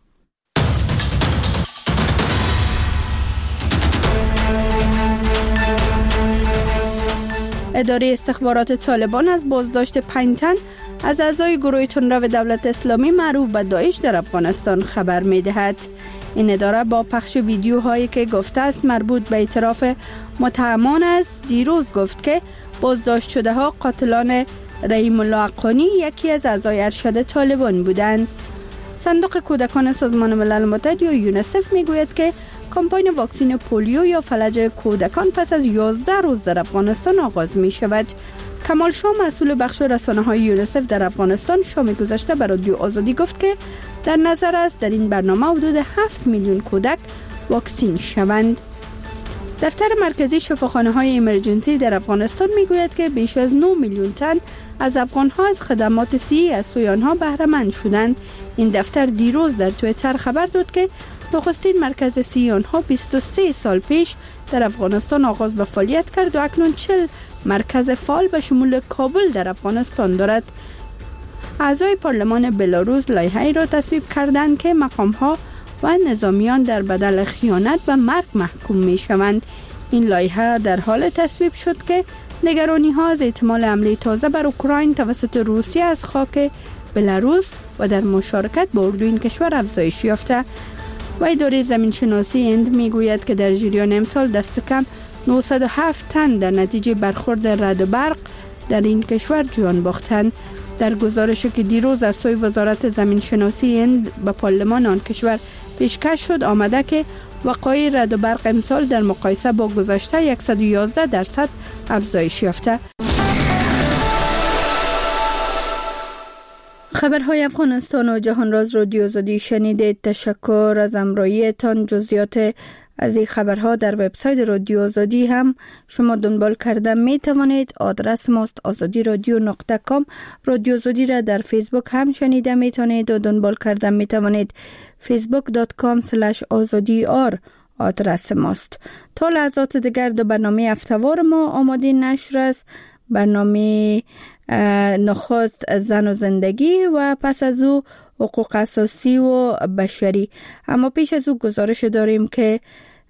اداره استخبارات طالبان از بازداشت پنج تن از اعضای گروه تندرو دولت اسلامی معروف به داعش در افغانستان خبر می دهد. این اداره با پخش ویدیوهایی که گفته است مربوط به اعتراف متهمان است، دیروز گفت که بازداشت شده ها قاتلان رحیم الله حقانی، یکی از اعضای ارشد طالبان بودند. صندوق کودکان سازمان ملل متحد یا یونیسف می گوید که کمپاین واکسین پولیو یا فلج کودکان پس از یازده روز در افغانستان آغاز می شود. کمال شاه مسئول بخش رسانه های یونیسف در افغانستان شام گذشته به رادیو آزادی گفت که در نظر است در این برنامه حدود هفت میلیون کودک واکسین شوند. دفتر مرکزی شفاخانه های امرجنسی در افغانستان می گوید که بیش از نه میلیون تن از افغان ها از خدمات صحی از سوی آنها بهره مند شدند. این دفتر دیروز در توییتر خبر داد که نخستین مرکز صحی آنها بیست و سه سال پیش در افغانستان آغاز به فعالیت کرد و اکنون چهل مرکز فعال به شمول کابل در افغانستان دارد. اعضای پارلمان بلاروس لایحه‌ای را تصویب کردند که مقام‌ها و نظامیان در بدل خیانت به مرگ محکوم می‌شوند. این لایحه در حال تصویب شد که نگرانی‌ها از احتمال حمله تازه بر اوکراین توسط روسیه از خاک بلاروس و در مشارکت با اردو این کشور افزایش یافته. و اداره زمینشناسی هند میگوید که در جریان امسال دست کم نهصد و هفت تن در نتیجه برخورد رعد و برق در این کشور جان باختند. در گزارشی که دیروز از سوی وزارت زمینشناسی هند به پارلمان آن کشور پیشکش شد آمده که وقایع رعد و برق امسال در مقایسه با گذشته صد و یازده درصد افزایش یافته. خبرهای افغانستان و جهان راز رادیو آزادی شنیدید. تشکر از همراهیتان. جزئیات از این خبرها در وبسایت رادیو آزادی هم شما دنبال کرده می توانید. آدرس ماست آزادی رادیو نقطه کام. رادیو آزادی را در فیسبوک هم شنیده می توانید و دنبال کرده می توانید. فیسبوک دات کام اسلش آزادی آر آدرس ماست. تا لحظات دیگر دو برنامه هفته‌وار ما آماده نشر است. برنامه نخست زن و زندگی و پس از او حقوق اساسی و بشری. اما پیش از او گزارش داریم که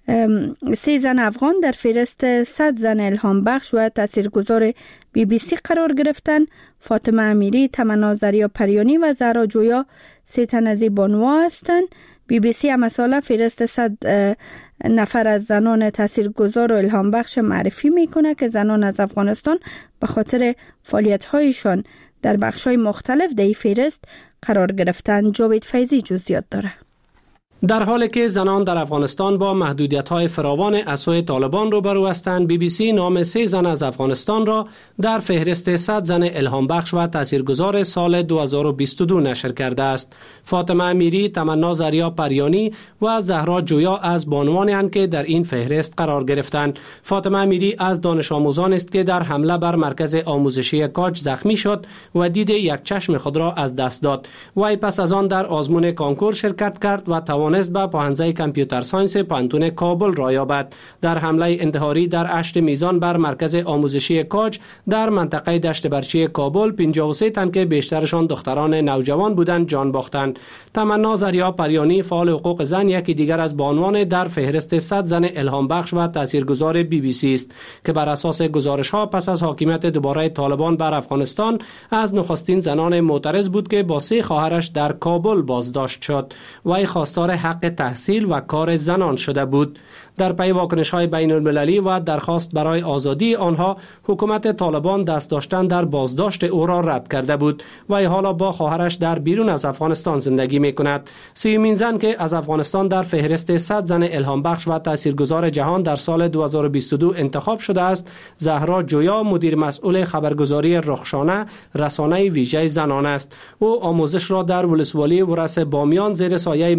سه زن افغان در فهرست صد زن الهام بخش و تاثیرگذار بی بی سی قرار گرفتند. فاطمه امیری، تمنا زریا پریانی و زهرا جویا سه تن از این بانوها هستند. بی بی سی هم ساله فهرست صد نفر از زنان تاثیرگذار و الهام بخش معرفی میکنه که زنان از افغانستان به خاطر فعالیت‌هایشان در بخش‌های مختلف در این فهرست قرار گرفتن. جاوید فیضی جزئیات داره. در حالی که زنان در افغانستان با محدودیت‌های فراوان از سوی طالبان روبرو هستند، بی بی سی نام سه زن از افغانستان را در فهرست صد زن الهام بخش و تاثیرگذار سال دو هزار و بیست و دو نشر کرده است. فاطمه امیری، تمنا زریا پریانی و زهرا جویا از بانوانی اند که در این فهرست قرار گرفتند. فاطمه امیری از دانش آموزان است که در حمله بر مرکز آموزشی کاج زخمی شد و دید یک چشم خود را از دست داد. وی پس از آن در آزمون کانکور شرکت کرد و توانست به پاهنزه کامپیوتر ساینس پانتون کابل را یابد. در حمله انتحاری در اشت میزان بر مرکز آموزشی کاج در منطقه دشت برچی کابل پنجاه و سه تن که بیشترشان دختران نوجوان بودند جان باختند. تمنا زریا پریانی، فعال حقوق زن، یکی دیگر از بانوان در فهرست صد زن الهام بخش و تاثیرگذار بی بی سی است که بر اساس گزارش ها پس از حاکمیت دوباره طالبان بر افغانستان از نخستین زنان معترض بود که با سه خواهرش در کابل بازداشت شد. وی خواستار حق تحصیل و کار زنان شده بود. در پی واکنش‌های بین المللی و درخواست برای آزادی آنها، حکومت طالبان دست داشتن در بازداشت او را رد کرده بود و حالا با خواهرش در بیرون از افغانستان زندگی می‌کند. سیومین زن که از افغانستان در فهرست صد زن الهام بخش و تاثیرگذار جهان در سال دو هزار و بیست و دو انتخاب شده است، زهرا جویا، مدیر مسئول خبرگزاری رخشانه، رسانه ویژه زنان است. او آموزش را در ولسوالی ورس بامیان زیر سایه محدودیت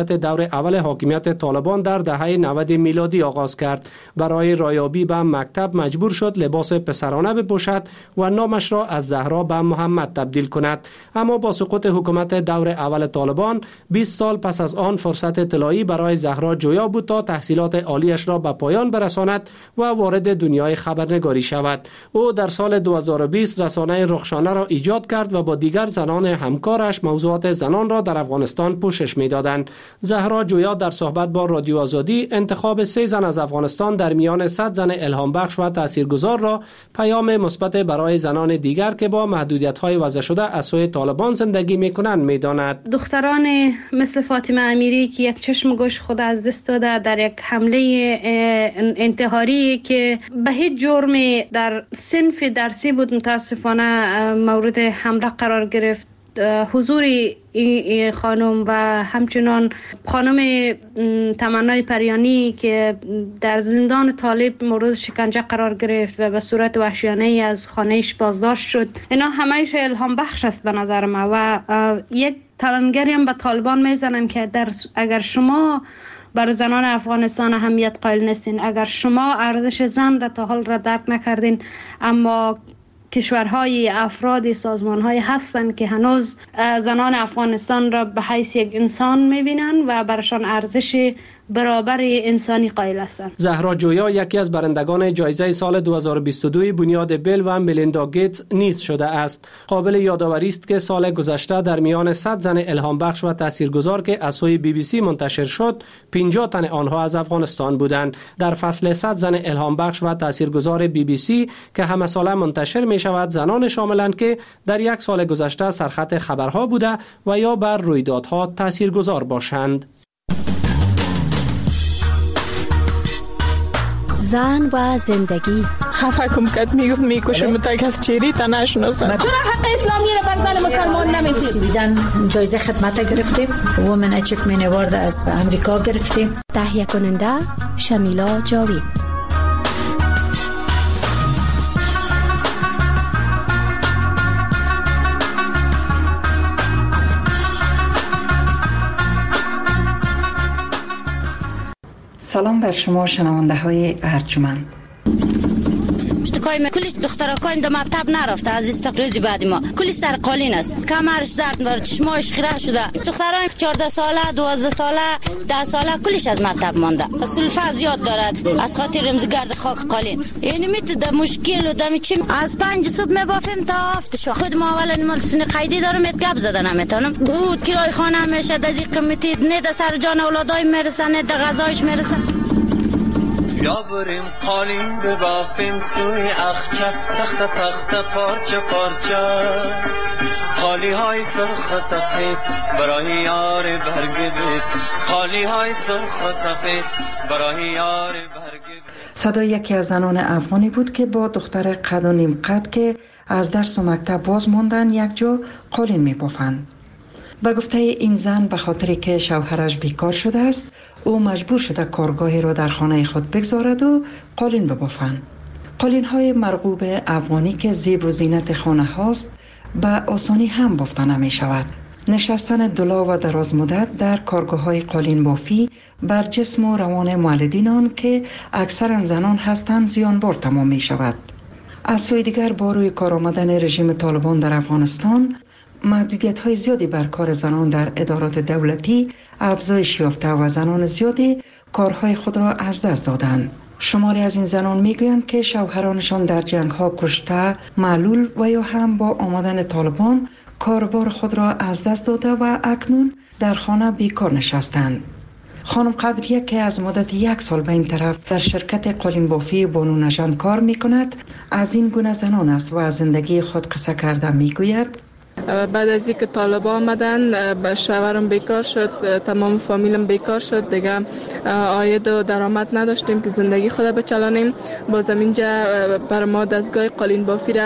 فعالیت دور اول حاکمیت طالبان در دهه نود میلادی آغاز کرد. برای رایابی به مکتب مجبور شد لباس پسرانه بپوشد و نامش را از زهرا به محمد تبدیل کند. اما با سقوط حکومت دور اول طالبان بیست سال پس از آن فرصت طلایی برای زهرا جویا بود تا تحصیلات عالیش را به پایان برساند و وارد دنیای خبرنگاری شود. او در سال دو هزار و بیست رسانه رخشانه را ایجاد کرد و با دیگر زنان همکارش موضوعات زنان را در افغانستان پوشش می‌دادند. زهرا جویا در صحبت با رادیو آزادی انتخاب سه زن از افغانستان در میان صد زن الهام بخش و تاثیرگذار را پیام مثبت برای زنان دیگر که با محدودیت‌های وضع شده از سوی طالبان زندگی می‌کنند می‌داند. دختران مثل فاطمه امیری که یک چشم گوش خود از دست داده در یک حمله انتحاری که به هیچ جرمی در صنف درسی بود متاسفانه مورد حمله قرار گرفت. حضور این خانم و همچنان خانم تمنای پریانی که در زندان طالب مورد شکنجه قرار گرفت و به صورت وحشیانه از خانهش بازداشت شد، اینا همه‌اش الهام بخش است به نظر ما و یک تلنگری هم به طالبان میزنن که در اگر شما بر زنان افغانستان اهمیت قائل نیستین، اگر شما ارزش زن را تا حال را درک نکردین، اما کشورهای افراد سازمانهای هستند که هنوز زنان افغانستان را به حیث یک انسان میبینن و برشان ارزش برابر انسانی قائل هستند. زهرا جویا یکی از برندگان جایزه سال دو هزار و بیست و دو بنیاد بیل و ملیندا گیتس نیز شده است. قابل یادآوری است که سال گذشته در میان صد زن الهام بخش و تاثیرگذار که از سوی بی بی سی منتشر شد، پنجاه تن آنها از افغانستان بودند. در فصل صد زن الهام بخش و تاثیرگذار بی بی سی که همه ساله منتشر می شود، زنان شاملند که در یک سال گذشته سرخط خبرها بوده و یا بر رویدادها تاثیرگذار باشند. زن و زندگی خفه کم کد میگفت میکشم تا از چیری تا نشناسم. چرا حق اسلامی رو بر زن مسلمان نمیدید؟ بیدن جایزه خدمت گرفتیم، وومن اچیومنت اوارد از امریکا گرفتیم. تهیه کننده شمیلا جاوید. سلام بر شما شنونده های ارجمند. اشتکای کلیش دخترکایم در مکتب نرفته از استقروزی بعد ما کلی سر قالین است، کمرش درد بر چشماش خیره شده. دخترایم چهارده ساله، دوازده ساله، ده ساله کلیش از مکتب مانده. سلفه زیاد دارد از خاطر رمزگرد خاک قالین. یعنی میت در مشکل و دمی چیم از پنج صبح میبافیم تا هفت شو. خود ما اول مال سن قیدی دارم، ات گپ زدن نمیتونم. بود کرای خانه میشه از این قیمتی نه در سر جان اولادای میرسن نه در غذایش میرسن. یا بریم قالین ببافیم سوی اخچه تخت تخت پارچه پارچه قالی های سرخ و سفید برای یار برگبید قالی های سرخ و سفید برای یار برگبید. صدای یکی از زنان افغانی بود که با دختر قد و نیم قد که از درس و مکتب باز موندن یک جا قالین می بافند. به گفته این زن به خاطری که شوهرش بیکار شده است، او مجبور شده کارگاهی را در خانه خود بگذارد و قالین ببافند. قالین های مرغوب افغانی که زیب و زینت خانه هاست به آسانی هم بافته نمی شود. نشستن دلا و دراز مدت در کارگاه های قالین بافی بر جسم و روان مولدینان که اکثرا زنان هستند زیانبار تمام می شود. از سوی دیگر با روی کار آمدن رژیم طالبان در افغانستان، محدودیت های زیادی بر کار زنان در ادارات دولتی افزایش یافته و زنان زیادی کارهای خود را از دست دادند. شماری از این زنان میگویند که شوهرانشان در جنگ ها کشته، معلول و یا هم با آمدن طالبان کاربار خود را از دست داده و اکنون در خانه بیکار نشستند. خانم قدریه که از مدت یک سال به این طرف در شرکت قالین بافی بانو نژاد کار می کند، از این گونه زنان است و از زندگی خود قصه کرده می گوید: بعد از اینکه طالبان آمدن به شوهرم بیکار شد، تمام فامیلم بیکار شد، دیگه عاید و درآمد نداشتیم که زندگی خود بچلانیم. باز اینجا بر ما دستگاه قالین بافی را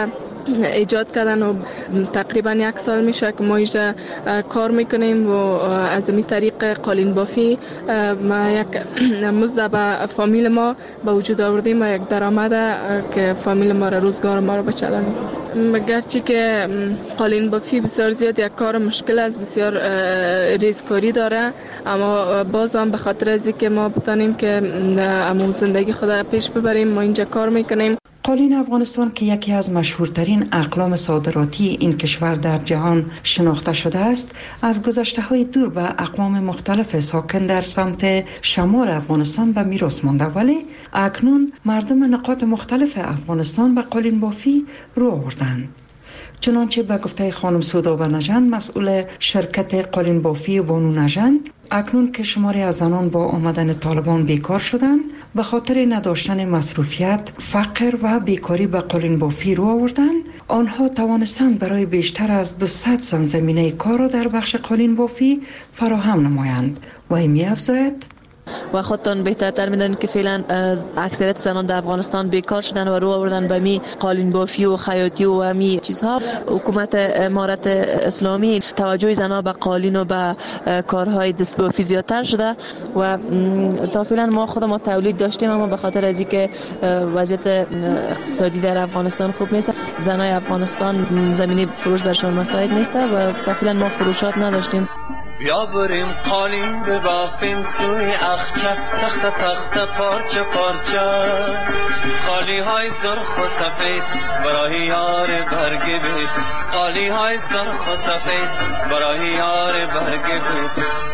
ایجاد کردن و تقریبا یک سال میشه که ما اینجا کار میکنیم و از این طریق قالین بافی ما یک مزد به فامیل ما به وجود آوردیم و یک درآمد که فامیل ما را روزگار ما را بچلانیم. گرچه که قالین بافی بسیار زیاد یک کار مشکل است، بسیار ریسکاری داره، اما باز هم به خاطر از اینکه ما بتانیم که امو زندگی خود پیش ببریم ما اینجا کار میکنیم. قالین افغانستان که یکی از مشهورترین اقلام صادراتی این کشور در جهان شناخته شده است، از گذشته‌های دور به اقوام مختلف ساکن در سمت شمال افغانستان به میراث مانده، ولی اکنون مردم نقاط مختلف افغانستان به قالین بافی رو آوردند. چنانچه به گفته خانم سودابه نژند، مسئول شرکت قالین بافی بانو نژند، اکنون که شماری از زنان با آمدن طالبان بیکار شدند، به خاطر نداشتن مصروفیت، فقر و بیکاری به قالین بافی رو آوردند، آنها توانستند برای بیشتر از دویست زن زمینه کار را در بخش قالین بافی فراهم نمایند و این می‌افزاید و خودتان بهترتر میدونید که فعلا اکثریت زنان در افغانستان بیکار شدن و رو آوردن به می قالین بافی و خیاطی و می چیزها. حکومت امارت اسلامی توجه زنان به قالین و به کارهای دست بافی زیادتر شده و تا فعلا ما خود ما تولید داشتیم، اما به خاطر از اینکه وضعیت اقتصادی در افغانستان خوب نیست، زنای افغانستان زمینه فروش برشان مساعد نیست و تا فعلا ما فروشات نداشتیم. بیا بریم قالین ببافیم سوی اخچه، تخت تخت پارچه پارچه، قالی های سرخ و سفید برای یار برگ بید، قالی های سرخ و سفید برای یار برگ بید.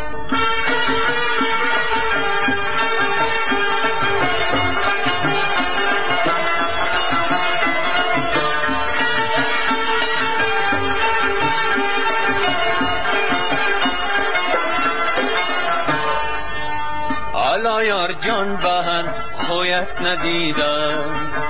حالا یار جان بهن خویت ندیدم.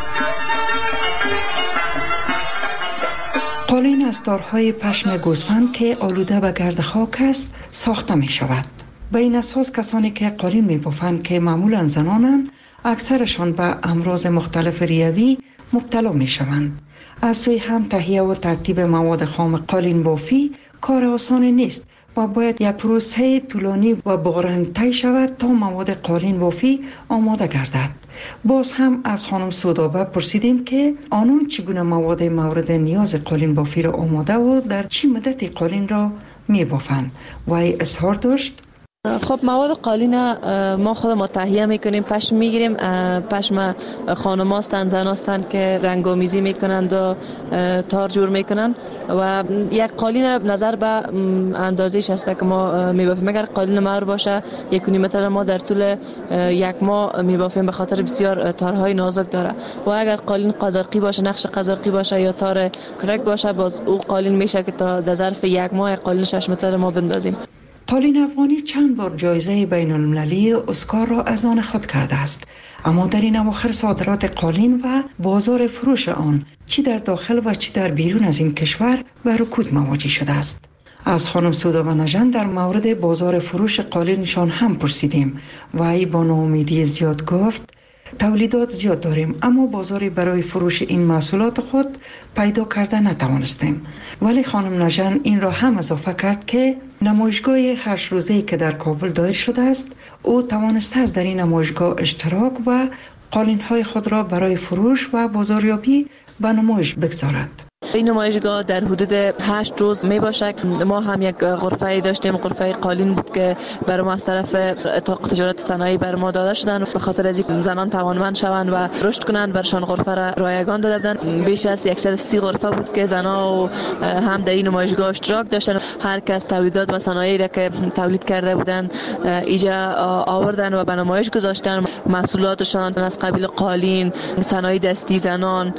قالین از تارهای پشم گوسفند که آلوده به گرد خاک است ساخته می شود. به این اساس کسانی که قالین می بافند که معمولا زنانند، اکثرشان به امراض مختلف ریوی مبتلا می شوند. از سوی هم تهیه و ترتیب مواد خام قالین بافی کار آسانی نیست و باید یک پروسه طولانی و بغرنگ طی شود تا مواد قالین بافی آماده گردد. باز هم از خانم سودابه پرسیدیم که آنون چگونه مواد مورد نیاز قالین بافی را آماده و در چی مدتی قالین را می بافند و ای اظهار داشت. خب مواد قالین ما خود ما تهیه میکنیم، پشم میگیریم، پشم خانم هستند، زن هستند که رنگامیزی میکنند و تار جور میکنند و یک قالین نظر به اندازهش هست که ما میبافیم. اگر قالین مهر باشه یک و نیم متر ما در طول یک ماه میبافیم به خاطر بسیار تارهای نازک داره و اگر قالین قزاقی باشه، نقش قزاقی باشه یا تار کرک باشه، باز او قالین میشه که تا در ظرف یک ماه قالین شش متر ما بندازیم. قالین افغانی چند بار جایزه بین المللی اسکار را از آن خود کرده است، اما در این اواخر صادرات قالین و بازار فروش آن چی در داخل و چی در بیرون از این کشور به رکود مواجه شده است. از خانم سودابه نژند در مورد بازار فروش قالینشان هم پرسیدیم و ای با ناامیدی زیاد گفت تولیدات زیاد داریم اما بازاری برای فروش این محصولات خود پیدا کرده نتوانستیم. ولی خانم نژند این را هم اضافه کرد که نمایشگاه هشت روزه‌ای که در کابل دایر شده است، او توانسته است در این نمایشگاه اشتراک و قالین‌های خود را برای فروش و بازاریابی به نمایش بگذارد. این نمایشگاه در حدود هشت روز می باشد. ما هم یک غرفه داشتیم، غرفه قالین بود که بر ما از طرف اتاق تجارت صنایع بر ما داده شدن به خاطر از اینکه زنان توانمند شوند و رشد کنند، برشان غرفه را رایگان داده بودند. بیش از صد و سی غرفه بود که زنان هم در این نمایشگاه اشتراک داشتند. هر کس تولیدات و صنایعی را که تولید کرده بودند اینجا آوردن و به نمایش گذاشتن. محصولاتشان از قبیل قالین، صنایع دستی زنان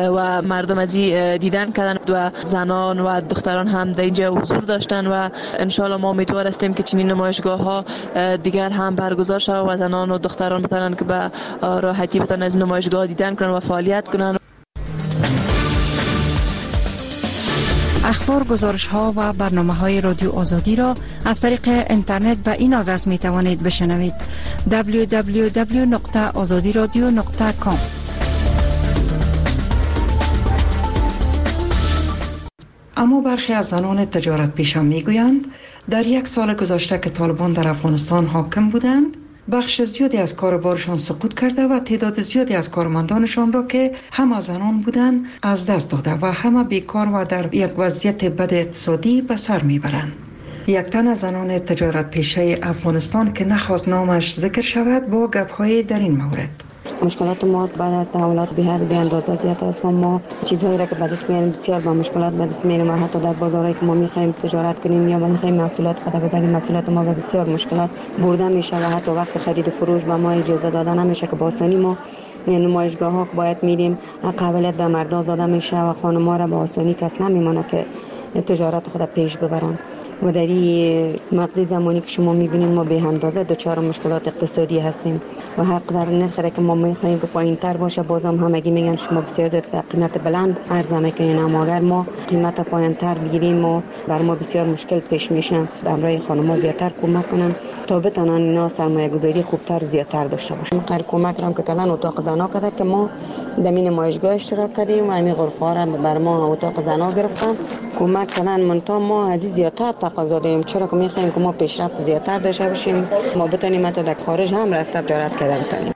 و مردم از دیدن کردن و زنان و دختران هم در اینجا حضور داشتن و انشالله ما امیدوار هستیم که چنین نمایشگاه ها دیگر هم برگزار شود و زنان و دختران بتونن که به راحتی بتونن از نمایشگاه دیدن کنن و فعالیت کنن. اخبار، گزارش ها و برنامه های رادیو آزادی را از طریق اینترنت به این آدرس می توانید بشنوید: دبلیو دبلیو دبلیو دات آزادی رادیو دات کام. اما برخی از زنان تجارت پیشه میگویند در یک سال گذشته که طالبان در افغانستان حاکم بودند بخش زیادی از کاربارشان سقوط کرده و تعداد زیادی از کارمندانشان را که همه زنان بودند از دست داده و همه بیکار و در یک وضعیت بد اقتصادی به سر میبرند. یک تن از زنان تجارت پیشه افغانستان که نخواست نامش ذکر شود با گپ‌های در این مورد: مشکلات ما بعد از تحولات به حد بی اندازه زیاد است. ما چیزهایی را که به دست میاریم بسیار با مشکلات به دست میاریم. حتی در بازارهایی که ما میخوایم تجارت کنیم یا میخوایم محصولات خود ببریم، محصولات ما به بسیار مشکلات برده میشه و حتی وقت خرید و فروش به ما اجازه داده نمیشه که با آسانی ما نمایشگاه ها باید میریم قابلیت به مردان داده میشه و خانم‌ها را به آسانی کس نمیمونه که تجارت خود پیش ببرن. و در این مقطع زمانی که شما میبینید ما به اندازه دچار مشکلات اقتصادی هستیم و حق در نرخ که ما میخوایم که پایین تر باشه بازم همگی میگن شما بسیار زیاد قیمت بلند عرضه میکنین، اما اگر ما قیمت پایین تر بگیریم و بر ما بسیار مشکل پیش میشه. به همراه خانم‌ها زیادتر کمک کنن تا بتونن اینا سرمایه گذاری خوبتر زیادتر داشته باشن. خیر کمک هم که کلان اتاق زنا کرده که ما در این نمایشگاه اشتراک کردیم و همین غرفه را بر ما اتاق زنا گرفتن. کمک کلان منتها ما از زیادتر تقاضا داریم، چرا که میخوایم که ما پیشرفت زیادتر داشته باشیم، ما بتونیم حتی در خارج هم رفته تجارت کرده بتونیم.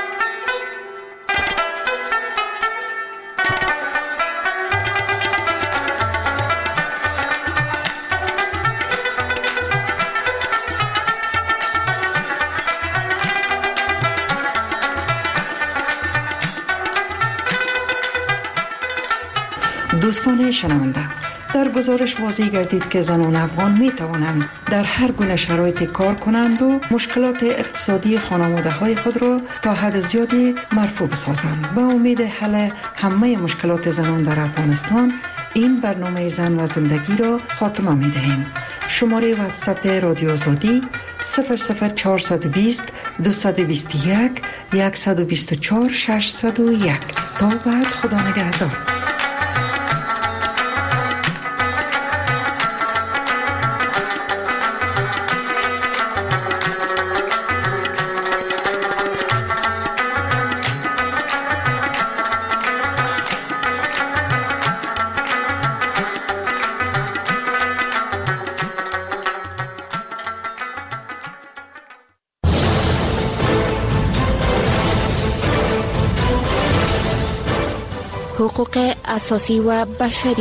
دوستان شنونده، در گزارش واضح گردید که زنان افغان می توانند در هر گونه شرایطی کار کنند و مشکلات اقتصادی خانواده های خود را تا حد زیادی مرفوع بسازند. با امید حل همه مشکلات زنان در افغانستان این برنامه زن و زندگی را خاتمه می دهیم. شماره واتساپ رادیو آزادی صفر صفر چهارصد و بیست دویست و بیست و یک صد و بیست و چهار ششصد و یک. تا بعد، خدا نگهدار. حقوق اساسی و بشری.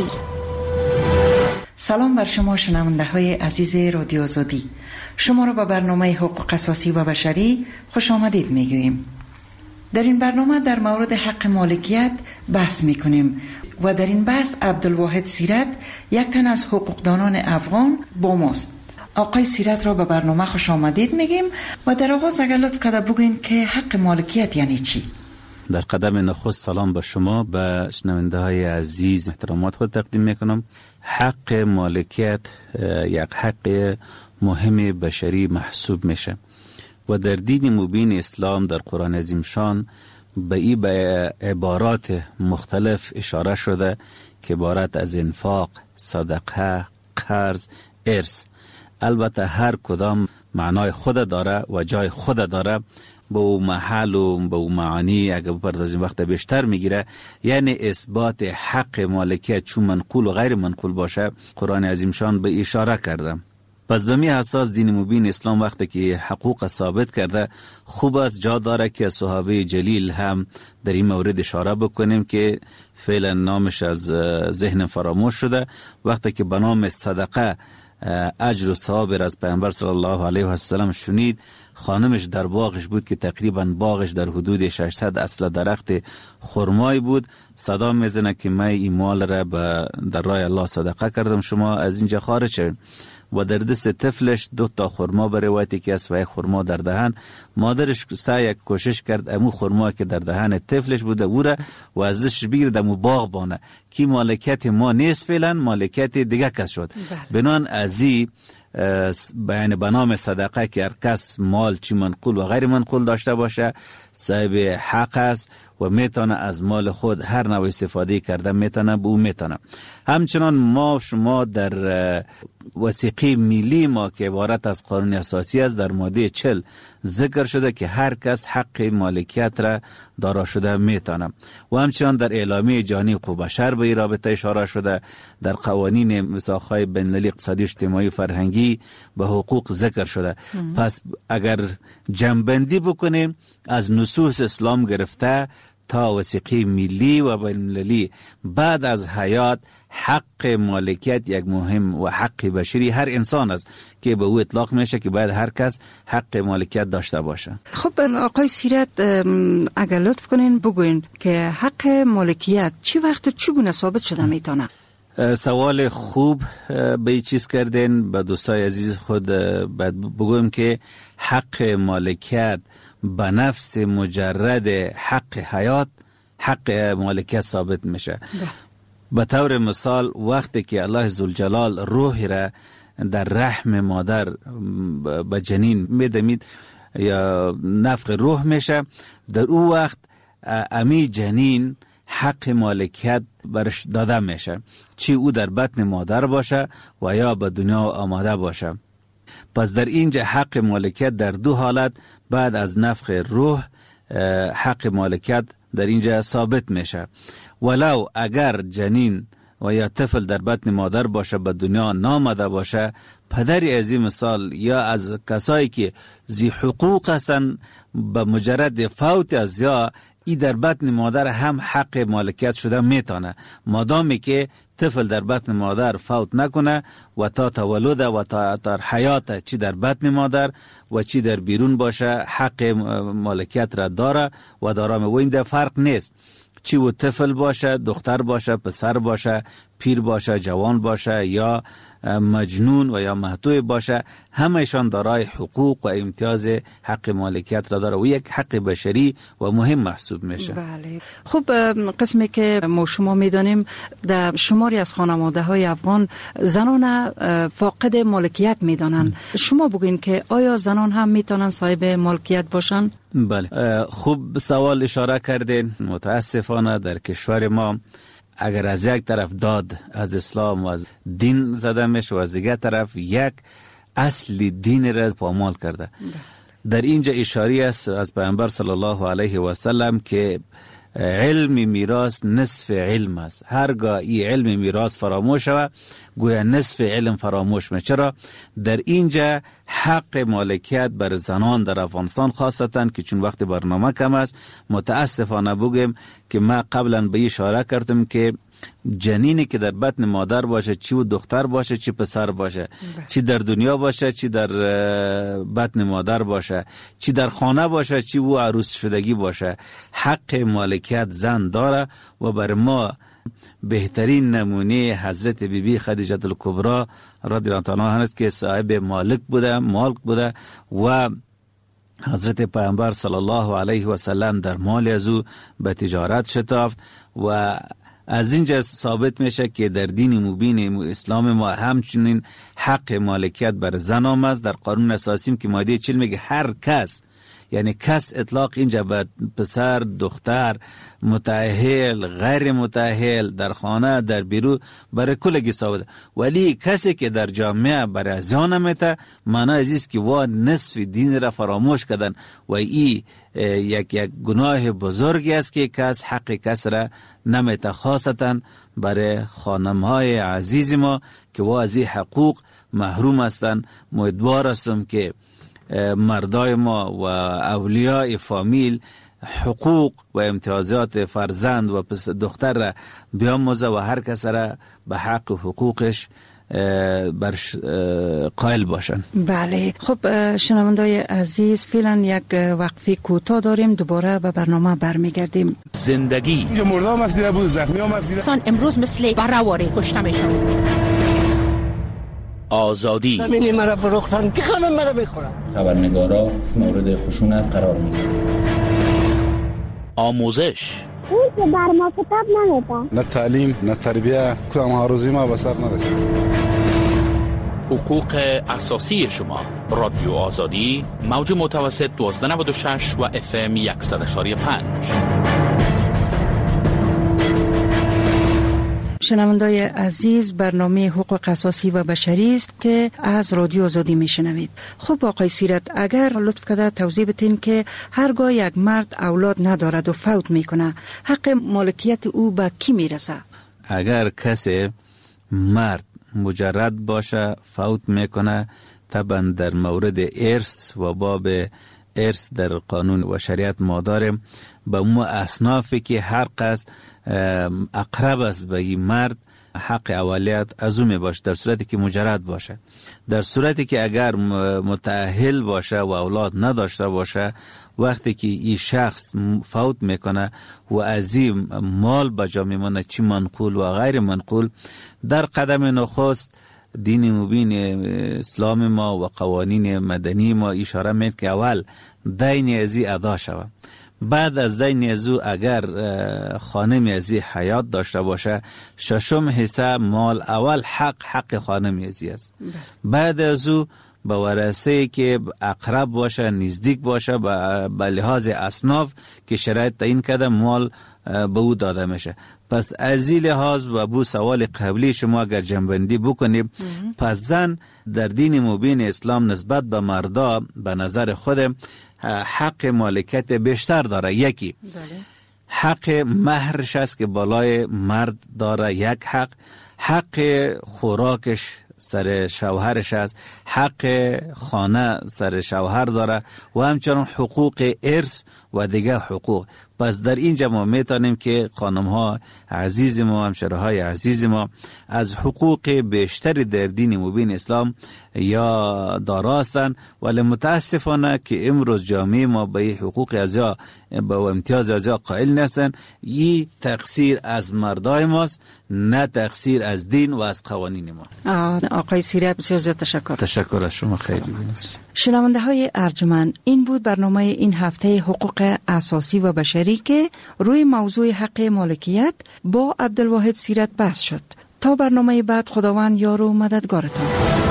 سلام بر شما شنونده های عزیز رادیو آزادی. شما را به برنامه حقوق اساسی و بشری خوش آمدید میگوییم. در این برنامه در مورد حق مالکیت بحث میکنیم و در این بحث عبدالواحد سیرت، یک تن از حقوقدانان افغان، با ماست. آقای سیرت را به برنامه خوش آمدید میگیم و در آغاز اگر لطف کرده بگویید که حق مالکیت یعنی چی؟ در قدم نخست سلام به شما، به شنونده های عزیز احترامات خود تقدیم میکنم. حق مالکیت یک حق مهم بشری محسوب میشه و در دین مبین اسلام در قرآن عظیم شان به این به عبارات مختلف اشاره شده که عبارت از انفاق، صدقه، قرض، ارث. البته هر کدام معنای خود داره و جای خود داره، با او محل و با او معانی اگر بپردازیم وقت بیشتر میگیره. یعنی اثبات حق مالکیت چون منقول و غیر منقول باشه قرآن عظیم شان به اشاره کرده. پس به می اساس دین مبین اسلام وقتی که حقوق ثابت کرده، خوب است جا داره که صحابه جلیل هم در این مورد اشاره بکنیم که فعلا نامش از ذهن فراموش شده. وقتی که به نام صدقه اجر و ثواب از پیامبر صلی الله علیه و سلم شنید، خانمش در باغش بود که تقریبا باغش در حدود ششصد اصل درخت خرمای بود. صدا میزنه که من این مال را در راه الله صدقه کردم، شما از اینجا خارج شوید. و در دست طفلش دو تا خرما به روایتی که است و یک خرما در دهن. مادرش سعی کوشش کرد امو خرما که در دهن طفلش بوده او را و ازش بگیرد امو باغ بانه که مالکیت ما نیست، فعلا مالکیت دیگه کس شد. بنان ازی بیان به نام صدقه که هر کس مال چی منقول و غیر منقول داشته باشه صاحب حق است و میتونه از مال خود هر نوع استفاده کرده میتونه به او میتونه. همچنان ما شما در وثیقه ملی ما که عبارت از قانون اساسی است در ماده چهل ذکر شده که هر کس حق مالکیت را دارا شده میتونه و همچنان در اعلامیه جهانی حقوق بشر به این رابطه اشاره شده، در قوانین میثاق‌های بین‌المللی اقتصادی اجتماعی و فرهنگی به حقوق ذکر شده. ام. پس اگر جمع‌بندی بکنیم از نصوص اسلام گرفته تا وثیقه ملی و بین‌المللی بعد از حیات حق مالکیت یک مهم و حق بشری هر انسان است که به او اطلاق میشه که باید هر کس حق مالکیت داشته باشه. خب آقای سیرت اگر لطف کنین بگوین که حق مالکیت چی وقت و چگونه ثابت شده میتونه؟ سوال خوب به این چیز کردین. به دوستای عزیز خود بگویم که حق مالکیت به نفس مجرد حق حیات حق مالکیت ثابت میشه. به طور مثال وقتی که الله ذوالجلال روح را در رحم مادر به جنین میدمید یا نفخ روح میشه، در او وقت امی جنین حق مالکیت برش داده میشه، چی او در بطن مادر باشه و یا به دنیا آماده باشه. پس در اینجا حق مالکیت در دو حالت بعد از نفخ روح حق مالکیت در اینجا ثابت میشه. ولو اگر جنین و یا طفل در بطن مادر باشه به دنیا نامده باشه، پدری از این مثال یا از کسایی که زی حقوق هستن به مجرد فوت از یا ای در بطن مادر هم حق مالکیت شده میتونه، مادامی که طفل در بطن مادر فوت نکنه و تا تولد و تا تا حیات چی در بطن مادر و چی در بیرون باشه حق مالکیت را داره و دارم. و این در فرق نیست چی و طفل باشه، دختر باشه، پسر باشه، پیر باشه، جوان باشه یا مجنون و یا محتوی باشه، همهشان دارای حقوق و امتیاز حق مالکیت را داره و یک حق بشری و مهم محسوب میشه. بله. خب قسمی که ما شما میدانیم در شماری از خانواده های افغان زنان فاقد مالکیت میدانن. شما بگوین که آیا زنان هم میتونن صاحب مالکیت باشن؟ بله، خوب سوال اشاره کردین. متاسفانه در کشور ما اگر از یک طرف داد از اسلام و از دین زده میشه و از دیگر طرف یک اصل دین را پامال کرده. در اینجا اشاره است از پیامبر صلی الله علیه و سلم که علم میراث نصف علم است. هرگاه این علم میراث فراموش شود گویا نصف علم فراموش میشه. چرا؟ در اینجا حق مالکیت بر زنان در افغانستان خاصتا که چون وقت برنامه کم است متاسفانه بگم که ما قبلا به اشاره کردم که جنینی که در بطن مادر باشه، چی و دختر باشه چی پسر باشه، چی در دنیا باشه چی در بطن مادر باشه، چی در خانه باشه چی و عروس شدگی باشه، حق مالکیت زن داره. و بر ما بهترین نمونه حضرت بی بی خدیجه الکبری رضی الله عنها است که صاحب مالک بوده مالک بوده و حضرت پیامبر صلی الله علیه و سلم در مال از او به تجارت شتافت و از اینجا ثابت میشه که در دین مبین اسلام ما همچنین حق مالکیت بر زن هم است. در قانون اساسی که ماده چهل میگه هر کس، یعنی کس اطلاق اینجا به پسر، دختر، متأهل، غیر متأهل، در خانه، در بیرون برای کلگی ثابت. ولی کسی که در جامعه برای زیان میته معنی عزیز که وا نصف دین را فراموش کردن و ای یک یک گناه بزرگی است که کس حق کس را نمیته، خاصتا برای خانمهای عزیز ما که وا از این حقوق محروم هستند. امیدوار هستم که مردای ما و اولیاء فامیل حقوق و امتیازات فرزند و پس دختر را بیاموزه و هر کس را به حق و حقوقش برش قائل باشن. بله. خب شنوندای عزیز فعلا یک وقفه کوتاه داریم، دوباره به برنامه برمیگردیم. زندگی مردم افسیده بود، زخمی هم افسیده. امروز مثل براواره کشته میشن. آزادی زمینی مرا فروختن که خانم مرا بخورن. خبرنگارا مورد خشونت قرار میگیرن. آموزش اون که بر ما کتاب نمیده، نه تعلیم نه تربیه، کدام ها روزی ما به سر نرسید. حقوق اساسی شما. رادیو آزادی موج متوسط دوازده نود و شش و اف ام صد و شش و پنج. شنوندای عزیز، برنامه حقوق اساسی و بشری است که از رادیو آزادی میشنوید. خب آقای سیرت، اگر لطف کرده توضیح بدین که هرگاه یک مرد اولاد ندارد و فوت میکنه، حق مالکیت او به کی میرسه؟ اگر کسی مرد مجرد باشه فوت میکنه، طبعا در مورد ارث و باب ارث در قانون و شریعت ما داریم به مو اصنافی که هر قصد اقرب است به این مرد حق اولیت از او می باشه، در صورتی که مجرد باشه. در صورتی که اگر متأهل باشه و اولاد نداشته باشه، وقتی که این شخص فوت میکنه و از این مال بجا میمونه، چی منقول و غیر منقول، در قدم نخست دین مبین اسلام ما و قوانین مدنی ما اشاره میکنه که اول دین ازی ادا شود. بعد از دین ازو اگر خانم ازی حیات داشته باشه، ششم حصه مال اول حق حق خانم ازی است. بعد ازو به ورثه که اقرب باشه، نزدیک باشه، به لحاظ اصناف که شرایط تعیین کرده مال به او داده میشه. پس از این لحاظ و بو سوال قبلی شما اگر جنبندی بکنیم، پس زن در دین مبین اسلام نسبت به مردا به نظر خود حق مالکیت بیشتر داره. یکی بله. حق مهرش است که بالای مرد داره، یک حق حق خوراکش سر شوهرش است، حق خانه سر شوهر داره و همچنان حقوق ارث و دیگه حقوق. پس در اینجا ما میتونیم که خانم ها عزیز ما، همشره های عزیز ما از حقوق بیشتری در دین مبین اسلام یا داراستن، ولی متاسفانه که امروز جامعه ما به حقوق ازیا به امتیاز ازیا قائل نیستن. این تقصیر از مردای ماست، نه تقصیر از دین و از قوانین ما. آقای سیرت بسیار زیاد تشکر. تشکر از شما، خیلی بینست. شنونده های ارجمند، این بود برنامه این هفته حقوق اساسی و بشری که روی موضوع حق مالکیت با عبدالواحد سیرت بحث شد. تا برنامه بعد، خداوند یار و مددگارتان.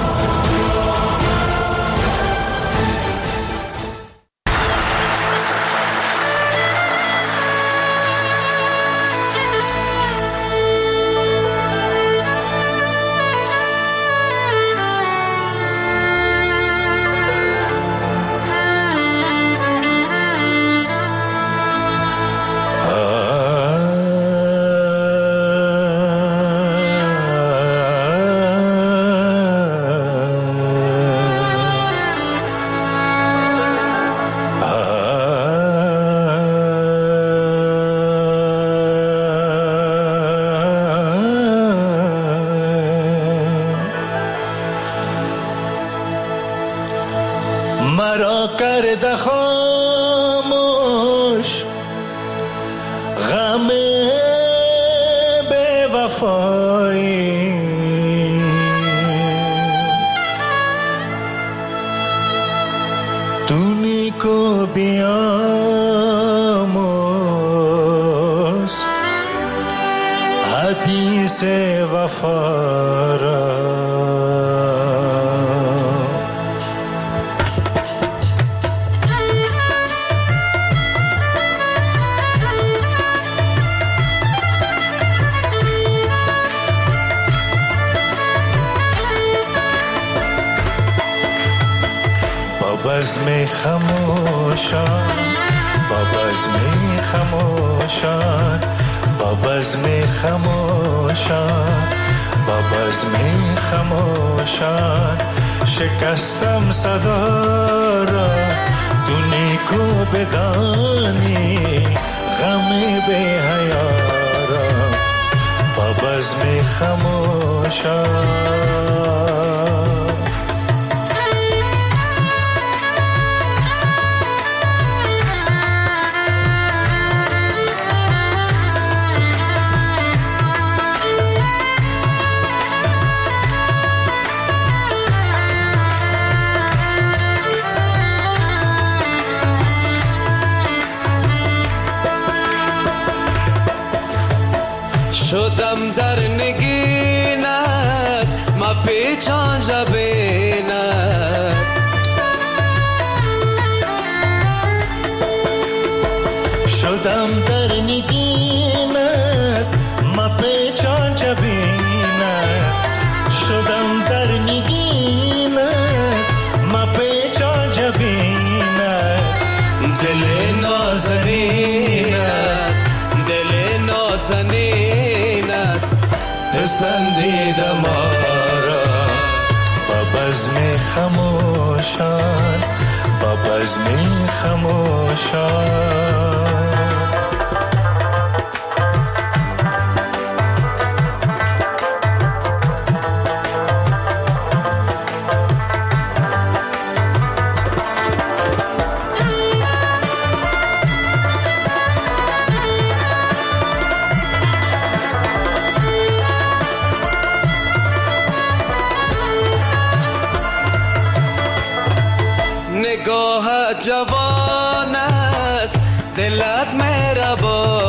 مرا کرده خاموش غم بے وفایی، تو نیکو بیاموز حدیث وفا را. بزم خموشان، با بزم خموشان، با بزم خموشان، با بزم خموشان، شکستم صدا را تو نیکو بدانی غم بی حیا را. با بزم خموشان شدم در نگینت ما پیچان جبینت، شدم در نگینت ما پیچان جبینت، پسندیده ما را با بزم خموشان با بزم خموشان نگاه جوان است دلت مهربان